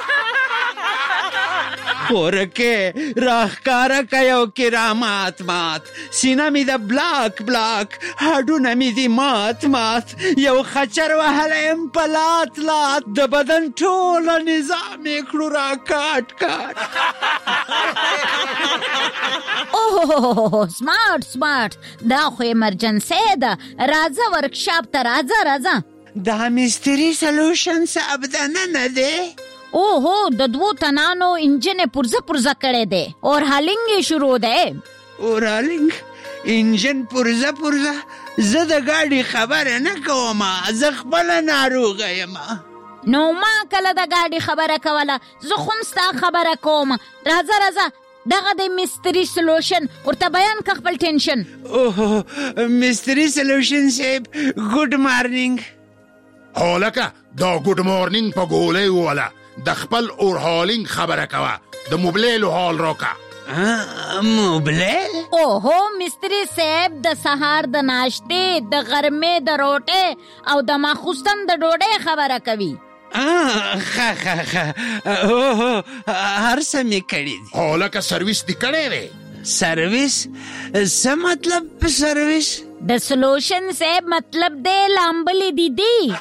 خورکه راخکارا کیو کرامات مات، سینه می ده بلاک بلاک، هډونه می دی مات مات، یو خچر وهلیم پلات لات، د بدن ټوله نظام کړو را کاټ کاټ. اوه سمارټ، دا خو ایمرجنسی ده. راځه ورکشاپ ته راځه. دا مستری سولوشن صاحب ده نه دی؟ اوهو د 2 تنانو انجن پرزه کړی دی. اور هالینګ شروع دی. اورالینګ انجن پرزه زه د ګاډي خبره نه کوم، زه خپل ناروغه یم. نو ما کله د ګاډي خبره کوله، زه خو ستا خبره کوم. راځه دغه د مستری سولوشن ورته بیان که خپل ټینشن. اوه مستری سولوشن صاحب ګډ مارنینګ. هولکه دا ګډ مارنینګ په ګولې وواله، د خپل اورهالینګ خبره کوه، د موبلیلو حال راکه. موبلیل؟ اوهو مستری صاحب د سهار د ناشتې، د غرمې د روټې او د ماخوستن د ډوډۍ خبره کوي. اوهو هر څه می کړي دي. هولکه سرویس دی کړی دی. سرویس؟ څه مطلب سرویس؟ د سولوشن صاحب مطلب دی لامبلی دی.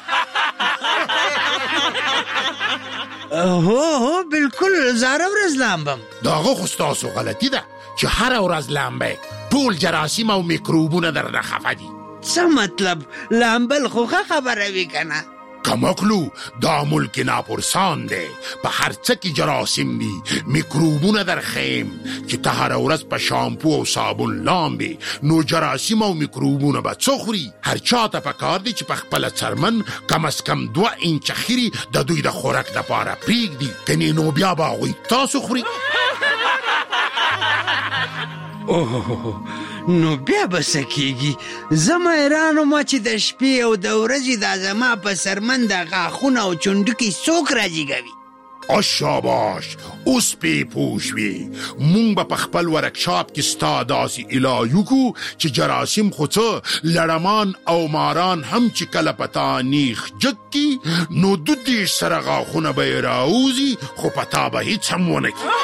هو بالکل زاره ورځ لامبم. داغه خو ستاسو غلطي ده چې هر ورځ لامبئ، ټول جراثیم او میکروبونه درنه خفه دي. څه مطلب؟ لامبل خو خبره وی کنه. کمکلو دا ملک ناپرسان دی، په هر څه کې جراثیم دي، میکروبونه در خیم چې ته هر ورځ په شامپو او صابون لامبي، نو جراثیم او میکروبونه به څه خوري؟ هر چاته پکار دی چې په خپله څرمن کم از کم 2 انچه خیري د دوی د خوراک دپاره پرېږدي، کنې نو بیا به هغوی تاسو خوري. اوه نو بیا به څه کېږي؟ زه حیران وم چې د شپې او د ورځې دا زما په سرمن د غاښونه او چونډکې څوک راجیګوي. شاباش، اوس پې پوه شوې. مونږ به په خپل ورکشاپ کې ستا داسې علاج وکړو چې جراثیم خو څه لړمان او ماران هم چې کله په تا نیخ جګ کي، نو 22 سره غاښونه به یې راوځي، خو په تا به هیڅ هم ونه کړي.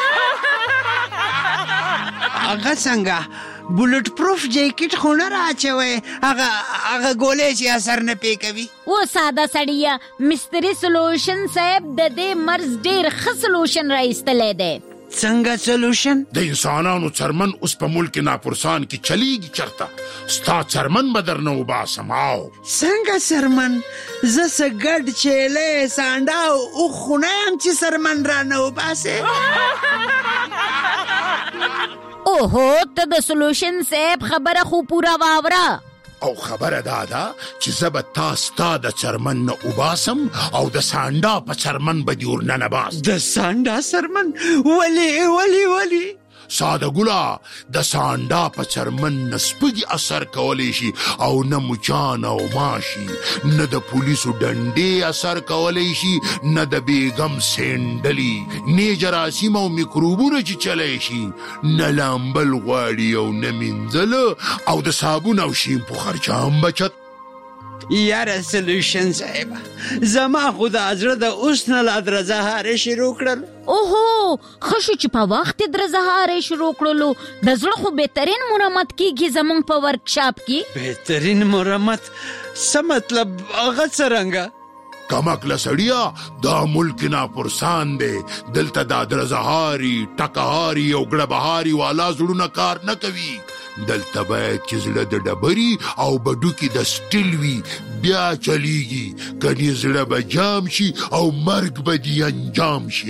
هغه څنګه؟ بولټ پروف جیکټ خو نه راچوي، هغه ګولې چې اثر نه پې کوي. و ساده سړیه، مستری سولوشن صاحب د دې مرض ډېر ښه سولوشن راایستلی دی. څنګه سولوشن؟ د انسانانو څرمن اوس په ملک ناپرسان کې چلیږي چرته، ستا څرمن به درنه وباسم. څنګه څرمن؟ زه څه ګډ چیلې سانډه او خو نه یم چې څرمن رانه وباسې. اوهو ته د سولوشن صاحب خبره خو پورا واوره. او خبره دا ده چې زه به تا ستا د څرمن نه وباسم او د سانډا په څرمن به دې ورننه باس. د سانډا څرمن؟ ولې؟ ساده ګله، د سانډا په څرمن نه سپږي اثر کولی شي او نه مچان او ماشي، نه د پولیسو ډنډې اثر کولی شي، نه د بیګم سینډلي، نه جراثیم او میکروبونه چې چلی شي، نه لامبل غواړي او نه مینځله، او د صابون او شیمپو خرچه هم بچت. یاره سلوشن صاحب زما خو د زړه د اوس نه لا درزه هارې شروع کړل. اوهو ښه شو چې په وخت یې درزه هارې شروع کړلو. د زړه خو بهترین مرمت کېږي زمونږ په ورکشاپ کې. بهترین مرمت څه مطلب هغه څرنګه؟ کمکله سړیا دا ملک ناپرسان دی. دلته دا درزهاري ټکهاري او ګړبهاري والا زړونه کار نه کوي. دلته باید چې زړه د ډبري او بډوکي د سټیل وي بیا چلیږي، کني زړه به جام شي او مرګ به دی انجام شي.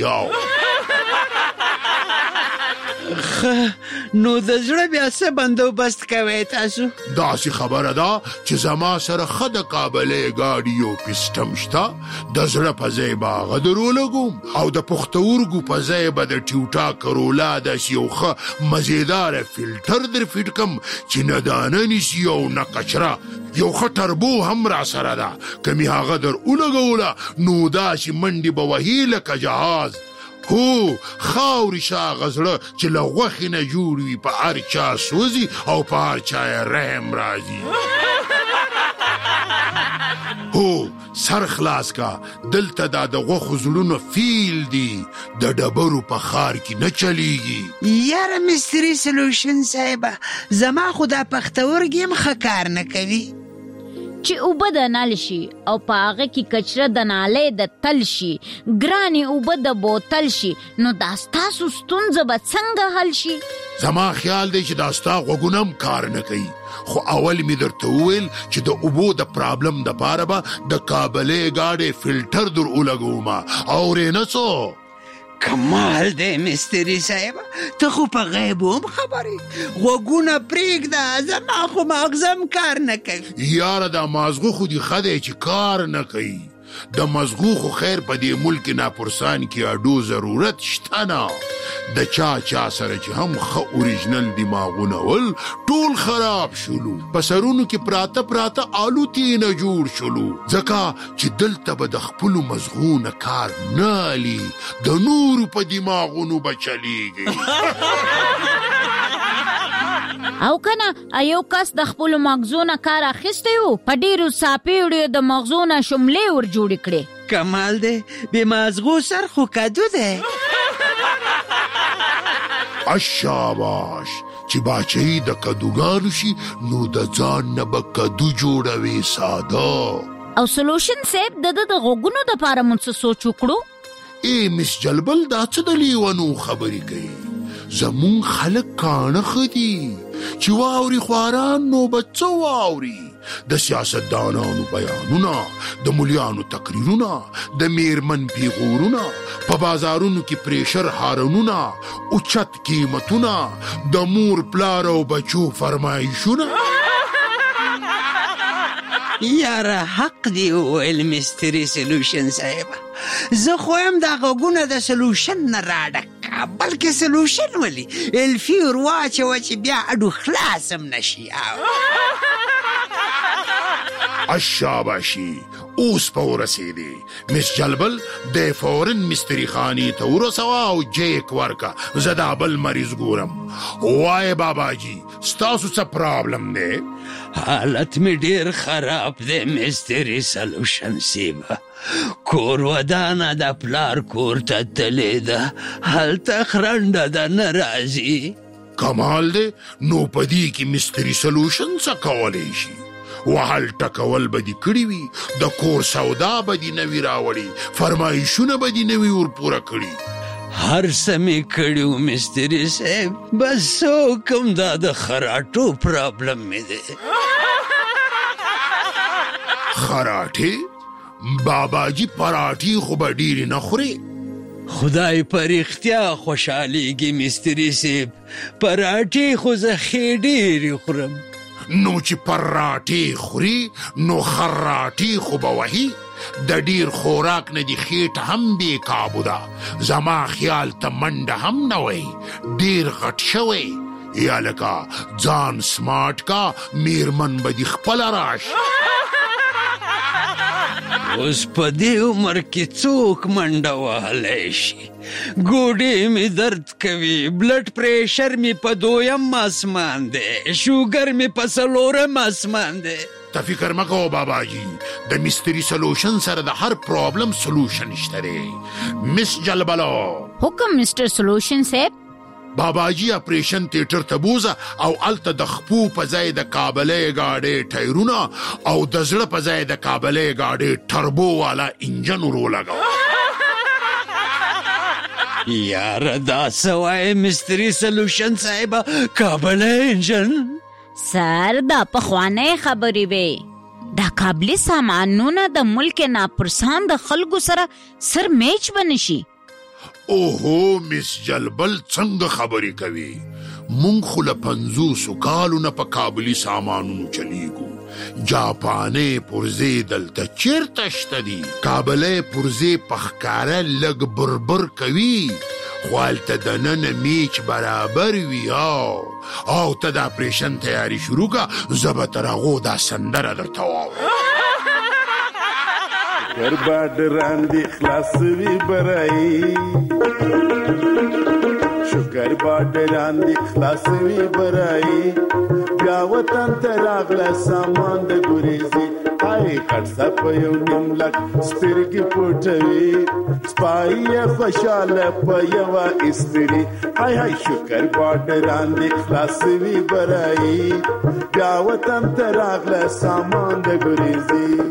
نو د زړه بیا څه بندوبست کوئ تاسو؟ داسې خبره ده چې زما سره ښه د کابلۍ ګاډي یو پیسټم شته. د زړه په ځای به هغه درولګوم او د پښتورګو په ځای به د ټیوټا کرولا داسې یو ښه مزیداره فلټر در فټ کم چې نه دانه نیسي او نه کچره. یو ښه ټربو هم را سره ده، که مې هغه در ولګوله نو داسې منډې به وهي لکه جهاز. هو خاوري شاغه زړه چې له غوښې نه جوړ وي په هر چا سوځي او په هر چا یې رحم راځي. هو سر خلاص کا، دلته دا د غوښو زړونه فیل دي، د ډبرو په ښار کې نه چلیږي. یاره مستري سلوشن صاحبه زما خو دا پښتورګي هم ښه کار نه کوي. چې اوبه د نل شي او په هغه کې کچره د نالۍ د تل شي، ګرانې اوبه د بوتل شي، نو دا ستاسو ستونزه به څنګه حل شي؟ زما خیال دی چې دا ستا غوږونه هم کار نه کوي. خو اول مې درته وویل چې د اوبو د پرابلم دپاره به د کابلۍ ګاډۍ فلټر در ولګومه. اورې نه څو؟ کمال دی مستري صاحب، ته خو په غیبو هم خبرې. غوږونه پرېږده، زما خو ماغزم کار نه کوي. یاره دا مازغو خو دې ښه دی چې کار نه کوي. د مزغو خو خیر په دې ملک ناپرسان کې اډو ضرورت شته نه. د چا سره چې هم ښه اوریجنل دماغونه ول ټول خراب شولو، په سرونو کې پراته آلوتې نه جوړ شولو، ځکه چې دلته به د خپلو مزغو نه کار نه علي، د نورو په دماغونو به چلیږي. او کنه یو کس د خپلو مغزو نه کار اخیستی و، په ډېرو څاپېړیو د مغزو نه شملې ور جوړې کړې. کمال دی، بې مغزو سر خو کدو دی. شاباش، چې باچهی د کدوګانو شي نو د ځان نه به کدو جوړوي ساده. او سلوشن صاحب د غوږونو دپاره مونږ څه سوچ وکړو؟ ای مس جلبل دا څه د لیونو خبرې کوي؟ زمون خلک کاڼه ښه دي چې واوري خواران نو به څه واوري. د سیاستدانانو بیانونه، د ملیانو تقریرونه، د میرمن پیغورونه، په بازارونو کې پریشر هارنونه، اوچت قیمتونه، د مور پلار او بچو فرمایشونه. یاره حق دی وویل مستري سلوشن صاحب، زه خو هم دا غوږونه د سلوشن نه راډک، بلکې سلوشن ولي الفي ور واچوه چې بیا اډو خلاص هم نشي. شاباشي، اوس په ورسېدې. مس جلبل د فورن مستري خاني ته ورسوه او جیک ورکه، زه دا بل مریض ګورم. وای بابا جی ستاسو څه پرابلم دی؟ حالت می ډیر خراب دی مستري سلوشن صاحب. کور ودانه د پلار کور ته تللی ده، هلته خرنډه ده نه راځي. کمال دی، نو په دې کې مستري سلوشن څه کولی شي؟ وهل ټکول به دې کړي وي، د کور سودا به دې نوي راوړي، فرمایشونه به دې نوي ورپوره کړي. هر څه مې کړي و مستري صاحب، بس څه وکړم، دا د خراټو پرابلم مې دی. خراټې؟ باباجي پراټې خو به ډېرې نه خورې. خدای په رښتیا خوشحالیږي مستري صاحب، پراټې خو زه ښې ډېرې خورم. نو چې پراټې خوري نو خراټې خو به وهي. د ډیر خوراک نه دی خېټه هم بې کابو ده. زما خیال ته منډه هم نه وی، ډیر غټ شوی. یا لکه ځان سمارټ کا، میرمن به دی خپله راش. اوس په دې عمر کې څوک منډه وهلی شي؟ ګوډې مې درد کوي، بلډ پریشر مې په 2 آسمان دی، شوګر مې په 4 آسمان دی. ته فکر مه کوه بابا جي، د مستري سلوشن سره د هر پرابلم سلوشن شته دی. مس جلبلو حکم مستر سلوشن صاحب. بابا جي اپریشن تیټر ته بوزه او الته د خپو په ځای د کابلې گاډي ټایرونه او د زړه په ځای د کابلې گاډي ټربو والا انجن ورولګاو. یاره دا سوای مستری سلوشن صاحب، کابلې انجن سر دا پخوانۍ خبرې وې. دا کابلی سامانونه د ملک ناپرسان د خلکو سره سر میچ بنشي. اوهو مس جلبل څنګه خبرې کوي؟ مونږ خو له 50 کالو نه په کابلي سامانونو چلیږو. جاپاني پرزې دلته چیرته شته دي؟ کابلې پرزې په ښکاره لږ بربر کوي، خو هلته دننه میچ برابر وي. او ته د اپریشن تیاری شروع کا، زه به تر هغو دا سندره درته واورم. بربادران دی خلاصوي برای، شکر بادران دی خلاصوي برای، بیا وطن ته راغله سامان د ګریزي. هاي خرڅه په یو نیم لک سترګې پټوي، سپایه خوشاله په یوه استري. هاي شکر بادران دی خلاصوي برای، بیا وطن ته راغله سامان د ګریزي.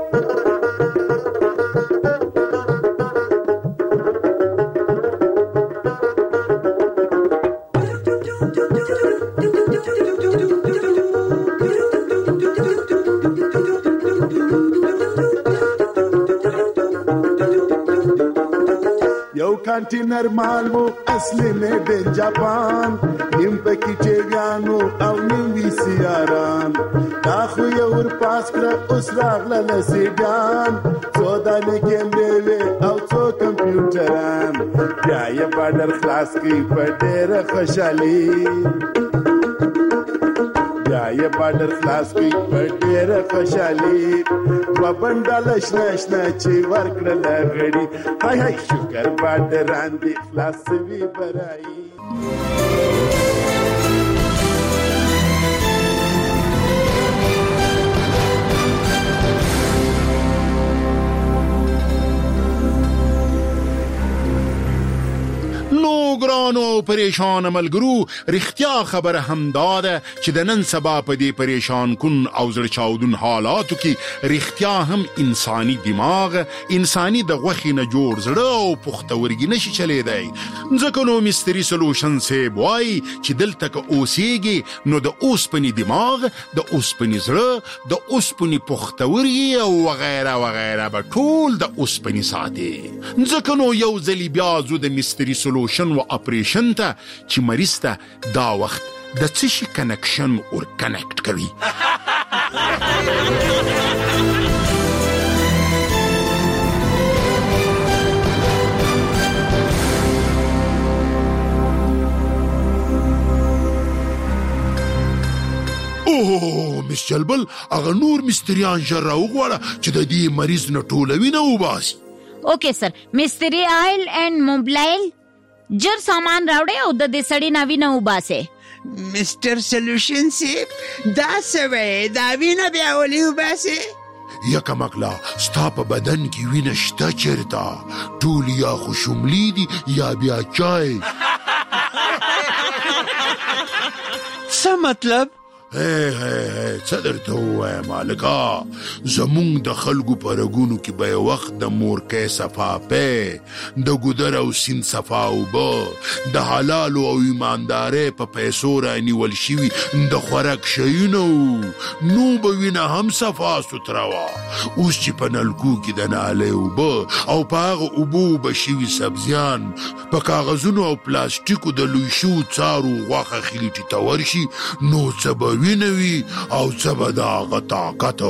کانټینر مال وو اصلي مې د جاپان، نیم پکې چېګانو او نیم وی سیاران. دا خو یې ور پاس کړه اوس راغله لسیګان، څو دانې کیمرې وې او څو کمپیوټران. بیا یې بارډر خلاص کړي په ډېره خوشحالي، بیا یې بارډر خلاص کړي په ډېره خوشحالي. دوه بنډله شنه شنه چې ورکړله غړي. هاي شکر بادران دی خلاصوي برای. نو ګرانو او پریشان ملګرو، رښتیا خبره همدا ده چې د نن سبا په دې پریشان کن او زړه چاودون حالاتو کې رښتیا هم انساني دماغ، انساني د غوښې نه جوړ زړه او پختورګي نشي چلیدی. ځکه نو مستري سلوشن صاحب وایي چې دلته که اوسېږي نو د اوسپنې دماغ، د اوسپنې زړه، د اوسپنې پختورګي او وغیره وغیره به ټول د اوسپنې ساتي. ځکه نو یو ځلې بیا زو د مستري سلوشن و اپریشن ته چې مریض ته دا وخت د څه شي کنکشن ور کنکټ کوي. اوه مس جلبل، هغه نور مستریان ژر راوغواړه چې د دې مریض نه ټوله وینه وباسي. اوکے سر. مستری آئل اینڈ موبلائل جر سامان راوړې او د دې سړي نه وینه وباسه. مستر سلوشن صاحب دا سوی دا وینه بیا ولې وباسه؟ یکه مکلا ستا په بدن کې وینه شته چېرته؟ ټول یا خوشملی دي یا بیا چای. څه مطلب؟ څه درته ووایم هلکه، زمونږ د خلکو په رګونو کې به یو وخت د مورکۍ صفا پی، د ګودر او سیند صفا اوبه، د حلالو او ایماندارۍ په پیسو رانیول شوي د خوراک شیونه وو. نو به وینه هم صفا سوتره وه. اوس چې په نلکو کې د نالۍ اوبه او په هغه اوبو به شوي سبزیان په کاغذونو او پلاستیکو د لوی شوو څارو غوښه خلیټې ته ورشي، نو څه به وینوي او څه به د هغه طاقتو.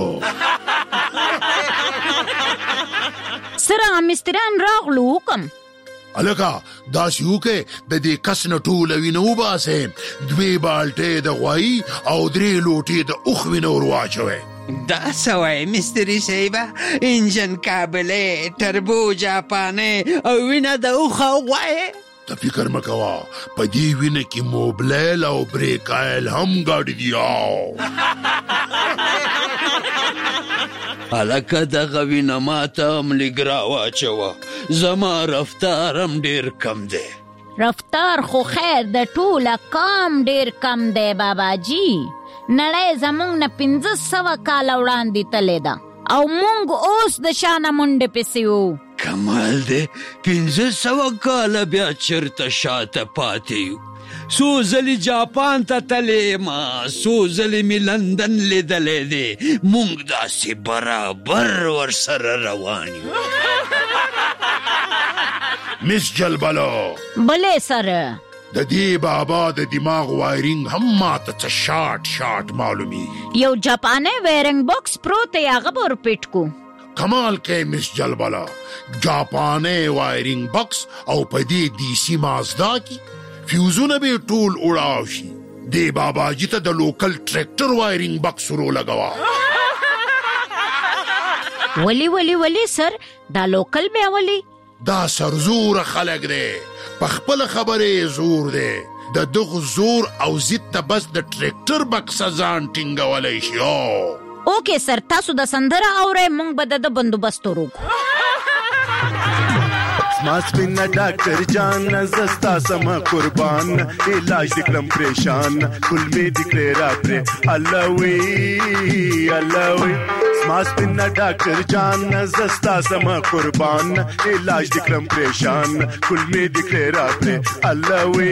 سره مستریان راغلو حکم. هلکه داسې وکړئ د دې کس نه ټوله وینه وباسئ، 2 بالټۍ د غوایي او 3 لوټې د اوښ وینه ور واچوئ. دا سوای مستری صاحبه انجن کابلی ټربو جاپانی او وینه د اوښه غوایې ته فکر مه کوه په دې وینه کې موبلیل او بریک آیل هم ګاډي دي هلکه دغه وینه ماته هم لږ راواچوه زما رفتار هم ډېر کم دی رفتار خو خیر د ټوله کام ډېر کم دی باباجي نړۍ زمونږ نه 1500 کاله وړاندې تلې ده او مونږ اوس د شانه منډې پسې وو کمال دی 1500 کاله بیا چېرته شاته پاتې یو څو ځلې جاپان ته تلې ما څو ځلې مې لندن لیدلی دی مونږ داسې برابر ورسره روان یو مس جلبلو بلې سره د دې بابا د دماغ وایرینګ هم ماته څه شاټ معلومي یو جاپانی وایرینګ باکس پروت دی هغه به ورپیټ کو کمال کې مس جلبلا جاپانی وایرینګ باکس او په دې دیسی مازدا کې فیوزونه به ټول اړاو شي دې بابا جی ته د لوکل ټریکټر وایرینګ باکس ورو لګوا ولی سر دا لوکل بیا ولی دا سرزور خلق دی په خپل خبرې زور دی د دغه زور او ضد ته بس د ټریکټر بکسه ځان ټینګولی شي اوکې سر تاسو د سندره اورئ موږ به د بندوبست وکړو زما سپینه ډاکټر جان زستا سم قربان علاج دې کړم پریشان کلمې دې کړې را پرې الله وی زما سپینه ډاکټر جان زستا سم قربان علاج دې کړم پریشان کلمې دې کړې را پرې الله وی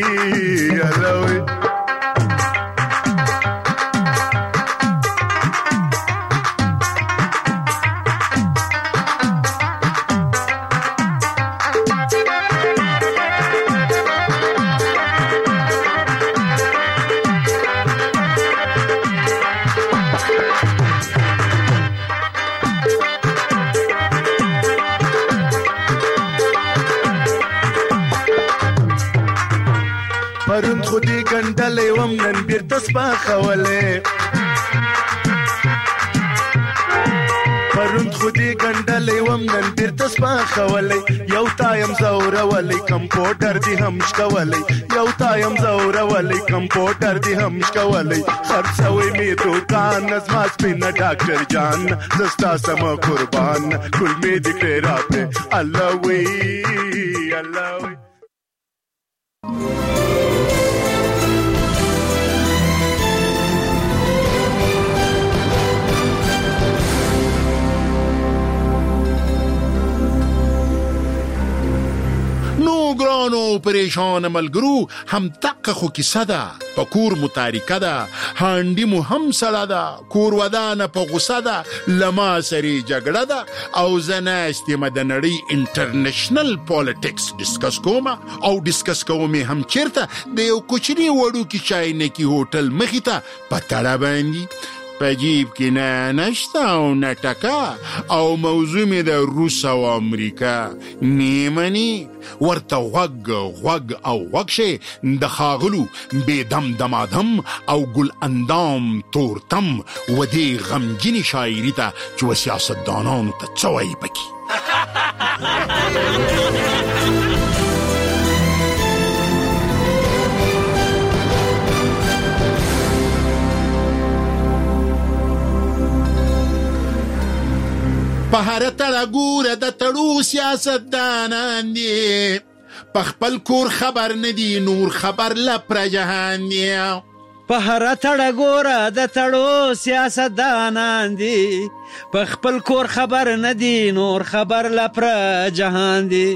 پرون خودی ګنډلې وم نن بیرته سپاخولې پرون خودی ګنډلې وم نن بیرته سپاخولې یو تایم زورولې کمپیوټر دی هم شکولې یو تایم زورولې کمپیوټر دی هم شکولې خرڅوي می دوکان زما سپینه ډاکټر جان زستا سم قربان کل می دې کړې را پرې الله وی نو ګرانو پریشان ملګرو هم تقه خو کیسه ده په کور متارکه ده هانډي مو هم سړه ده کور ودانه په غوسه ده لما سرې جګړه ده او زه ناست یم د نړۍ انټرنیشنل پالیټکس ډسکس کوم او ډسکس کوم هم چیرته د یو کوچني وړوکي چاینکي هوټل مخې ته په تړه باندې په جیب کې نه نشته او نه ټکه او موضوع مې د روس او امریکا نیمني ورته غوږ او غوږ شي د ښاغلو بېدم دمادم او ګل اندام تورتم و دې غمجنې شاعري ته چې و سیاستدانانو ته څه وایي پکې په هر تړه ګوره د تړو سیاستدانان دي په خپل کور خبر نه دي نور خبر له پره جهان دي په هر تړه ګوره د تړو سیاستدانان دي په خپل کور خبر نه دي نور خبر له پره جهان دي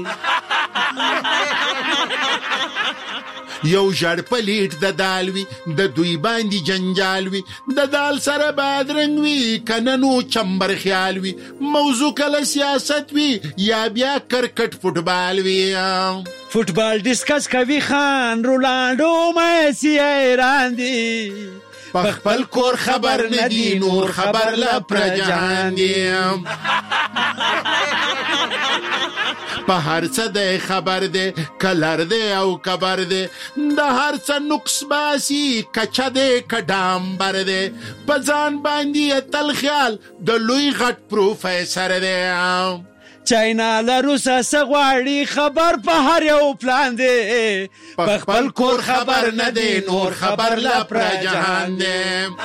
یو ژړ پلیټ د دال وي د دوی باندې جنجال وي د دال سره بادرنګ وي کنه نو چمبر خیال وي موضوع کله سیاست وي یا بیا کرکټ فوټبال وي فوټبال ډسکس کوي خان رونالډو میسی ایران دي په خپل کور خبر نه دي نور خبر له پر جهان دي په هر څه دی خبر دی کلر دی او کبر دی د هر څه نقص باسي کچه دی که ډامبر دی په ځان باندې تل خیال د لوی غټ پروفیسر دی چاینا له روسه څه غواړي خبر په هر یو پلان دی په خپل کور خبر نه دی نور خبر له پره جهان دی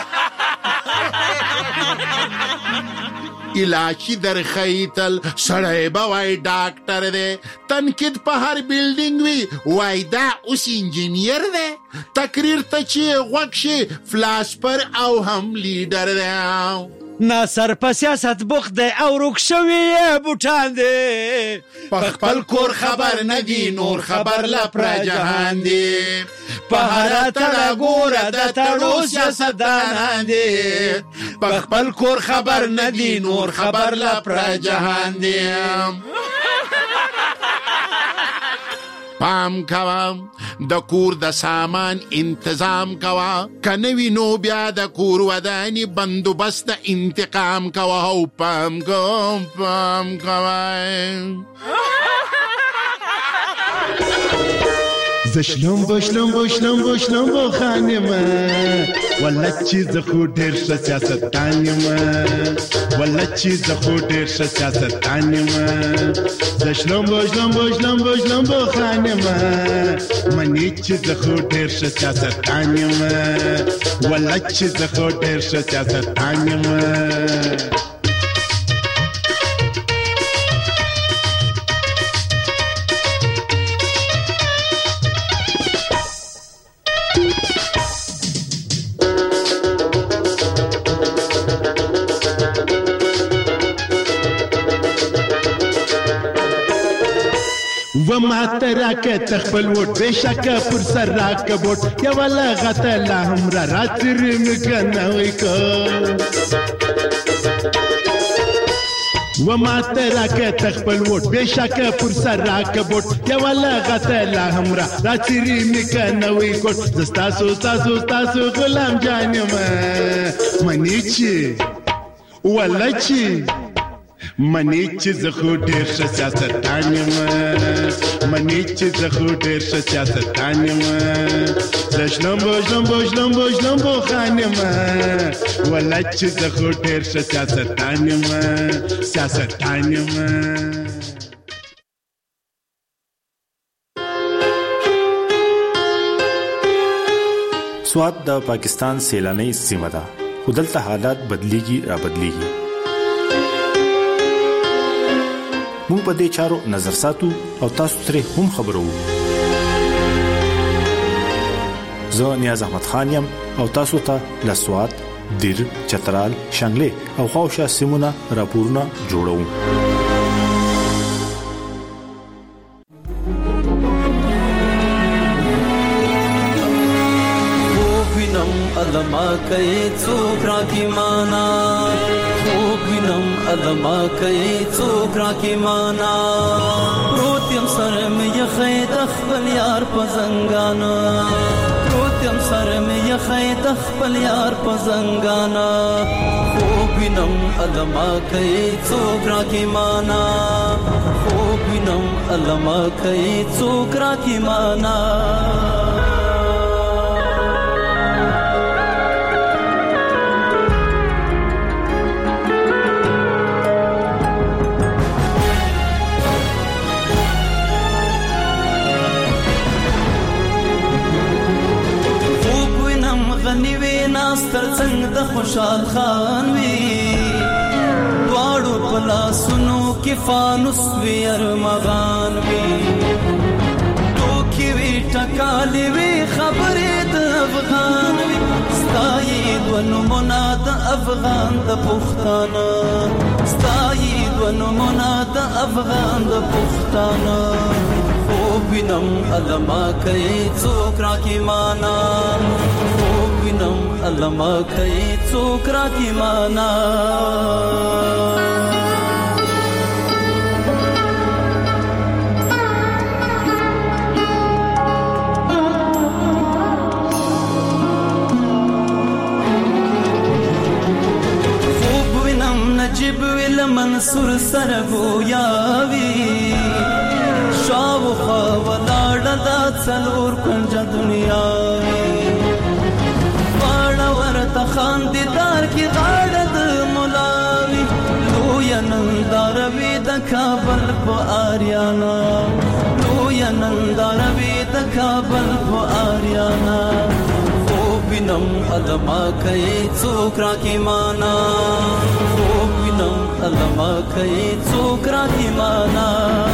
علاجی در خیتل سړی به وای ډاکټر دی تنقید په هر بلډینګ وي وای دا اوس انجینیر دی تقریر ته چې غوږ شي فلاسفر او هم لیډر دی ناصر په سیاست بوخت دی او روک شوي یې بوټان دی په خپل کور خبر نه دی نور خبر له پره جهان دی په هره تړه ګوره د تړو سیاستدانان دی په خپل کور خبر نه دی نور خبر له پره جهان دی پام کوا د کور د سامان انتظام کوا کنوی نو بیا د کور ودانی بندوبست د انتقام کوا او پام کوا زشلم بو خانمه ولا چې زه خو ډېر ښه سیاستدان یم ولا چې زه خو ډېر ښه سیاستدان یم زشلم بو خانمه منې چې زه خو ډېر ښه سیاستدان یم ولا چې زه خو ډېر ښه سیاستدان یم وما تراکه تخپل وټ بشکه پر سر راکه بوټ یو لغته لا هم را راتر مکنه وای کو وما تراکه تخپل وټ بشکه پر سر راکه بوټ یو لغته لا هم را راتر مکنه وای کو تاسو غلام جانم منی چی ولا چی منی چې زه خو ډېر ښه سیاستدان یم منی چې زه خو ډېر ښه سیاستدان یم زه شلمبو خانم ولا چې زه خو ډېر ښه سیاستدان یم سوات د پاکستان سیلاني سیمه ده خو دلته حالات بدلیږي را بدلیږي مونږ په دې چارو نظر ساتو او تاسو ترې هم خبرو زه نیاز احمد خان یم او تاسو ته لسوات دیر چترال شنگله او خواوشا سیمونه راپورونه جوړو ادما کوي څوک راکی مانا خوب وینم ادما کوي څوک راکی مانا روتیم سر مې یخې د خپل یار په زنګانا روتیم سر مې یخې د خپل یار په زنګانا خوب وینم ادما کوي څوک راکی مانا خوب وینم ادما کوي څوک راکی مانا ناستر څنګه د خوشحال خان وی دواړو پلاسونو کې فانوس وی ارمغان وی توکي وی ټکالې وی خبرې د افغان وی ستایي ونو مناد افغان د پښتانه ستایي ونو مناد افغان د پښتانه وینم علما کوي څوک راکی مانا وینم علما کوي څوک راکی مانا خوب وینم نجیب ویل منصور سره گویا وی خوا ولاړه دا څلور کنجه دنیا واړه ورته خاندیدار کې غاړه د ملاوي لویه ننداروي د کابل په آریانا لویه ننداروي د کابل په آریانا وینم علما کوي څوک راکې مانا وینم علما کوي څوک راکې مانا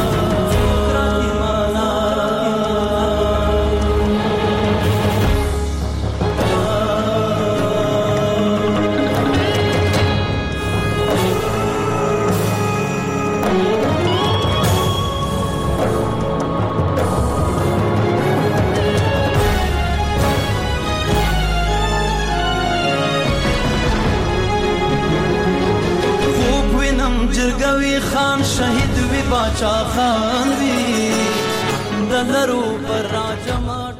جرګوي خان شهید وی باچا خان وی د لرو پر راجما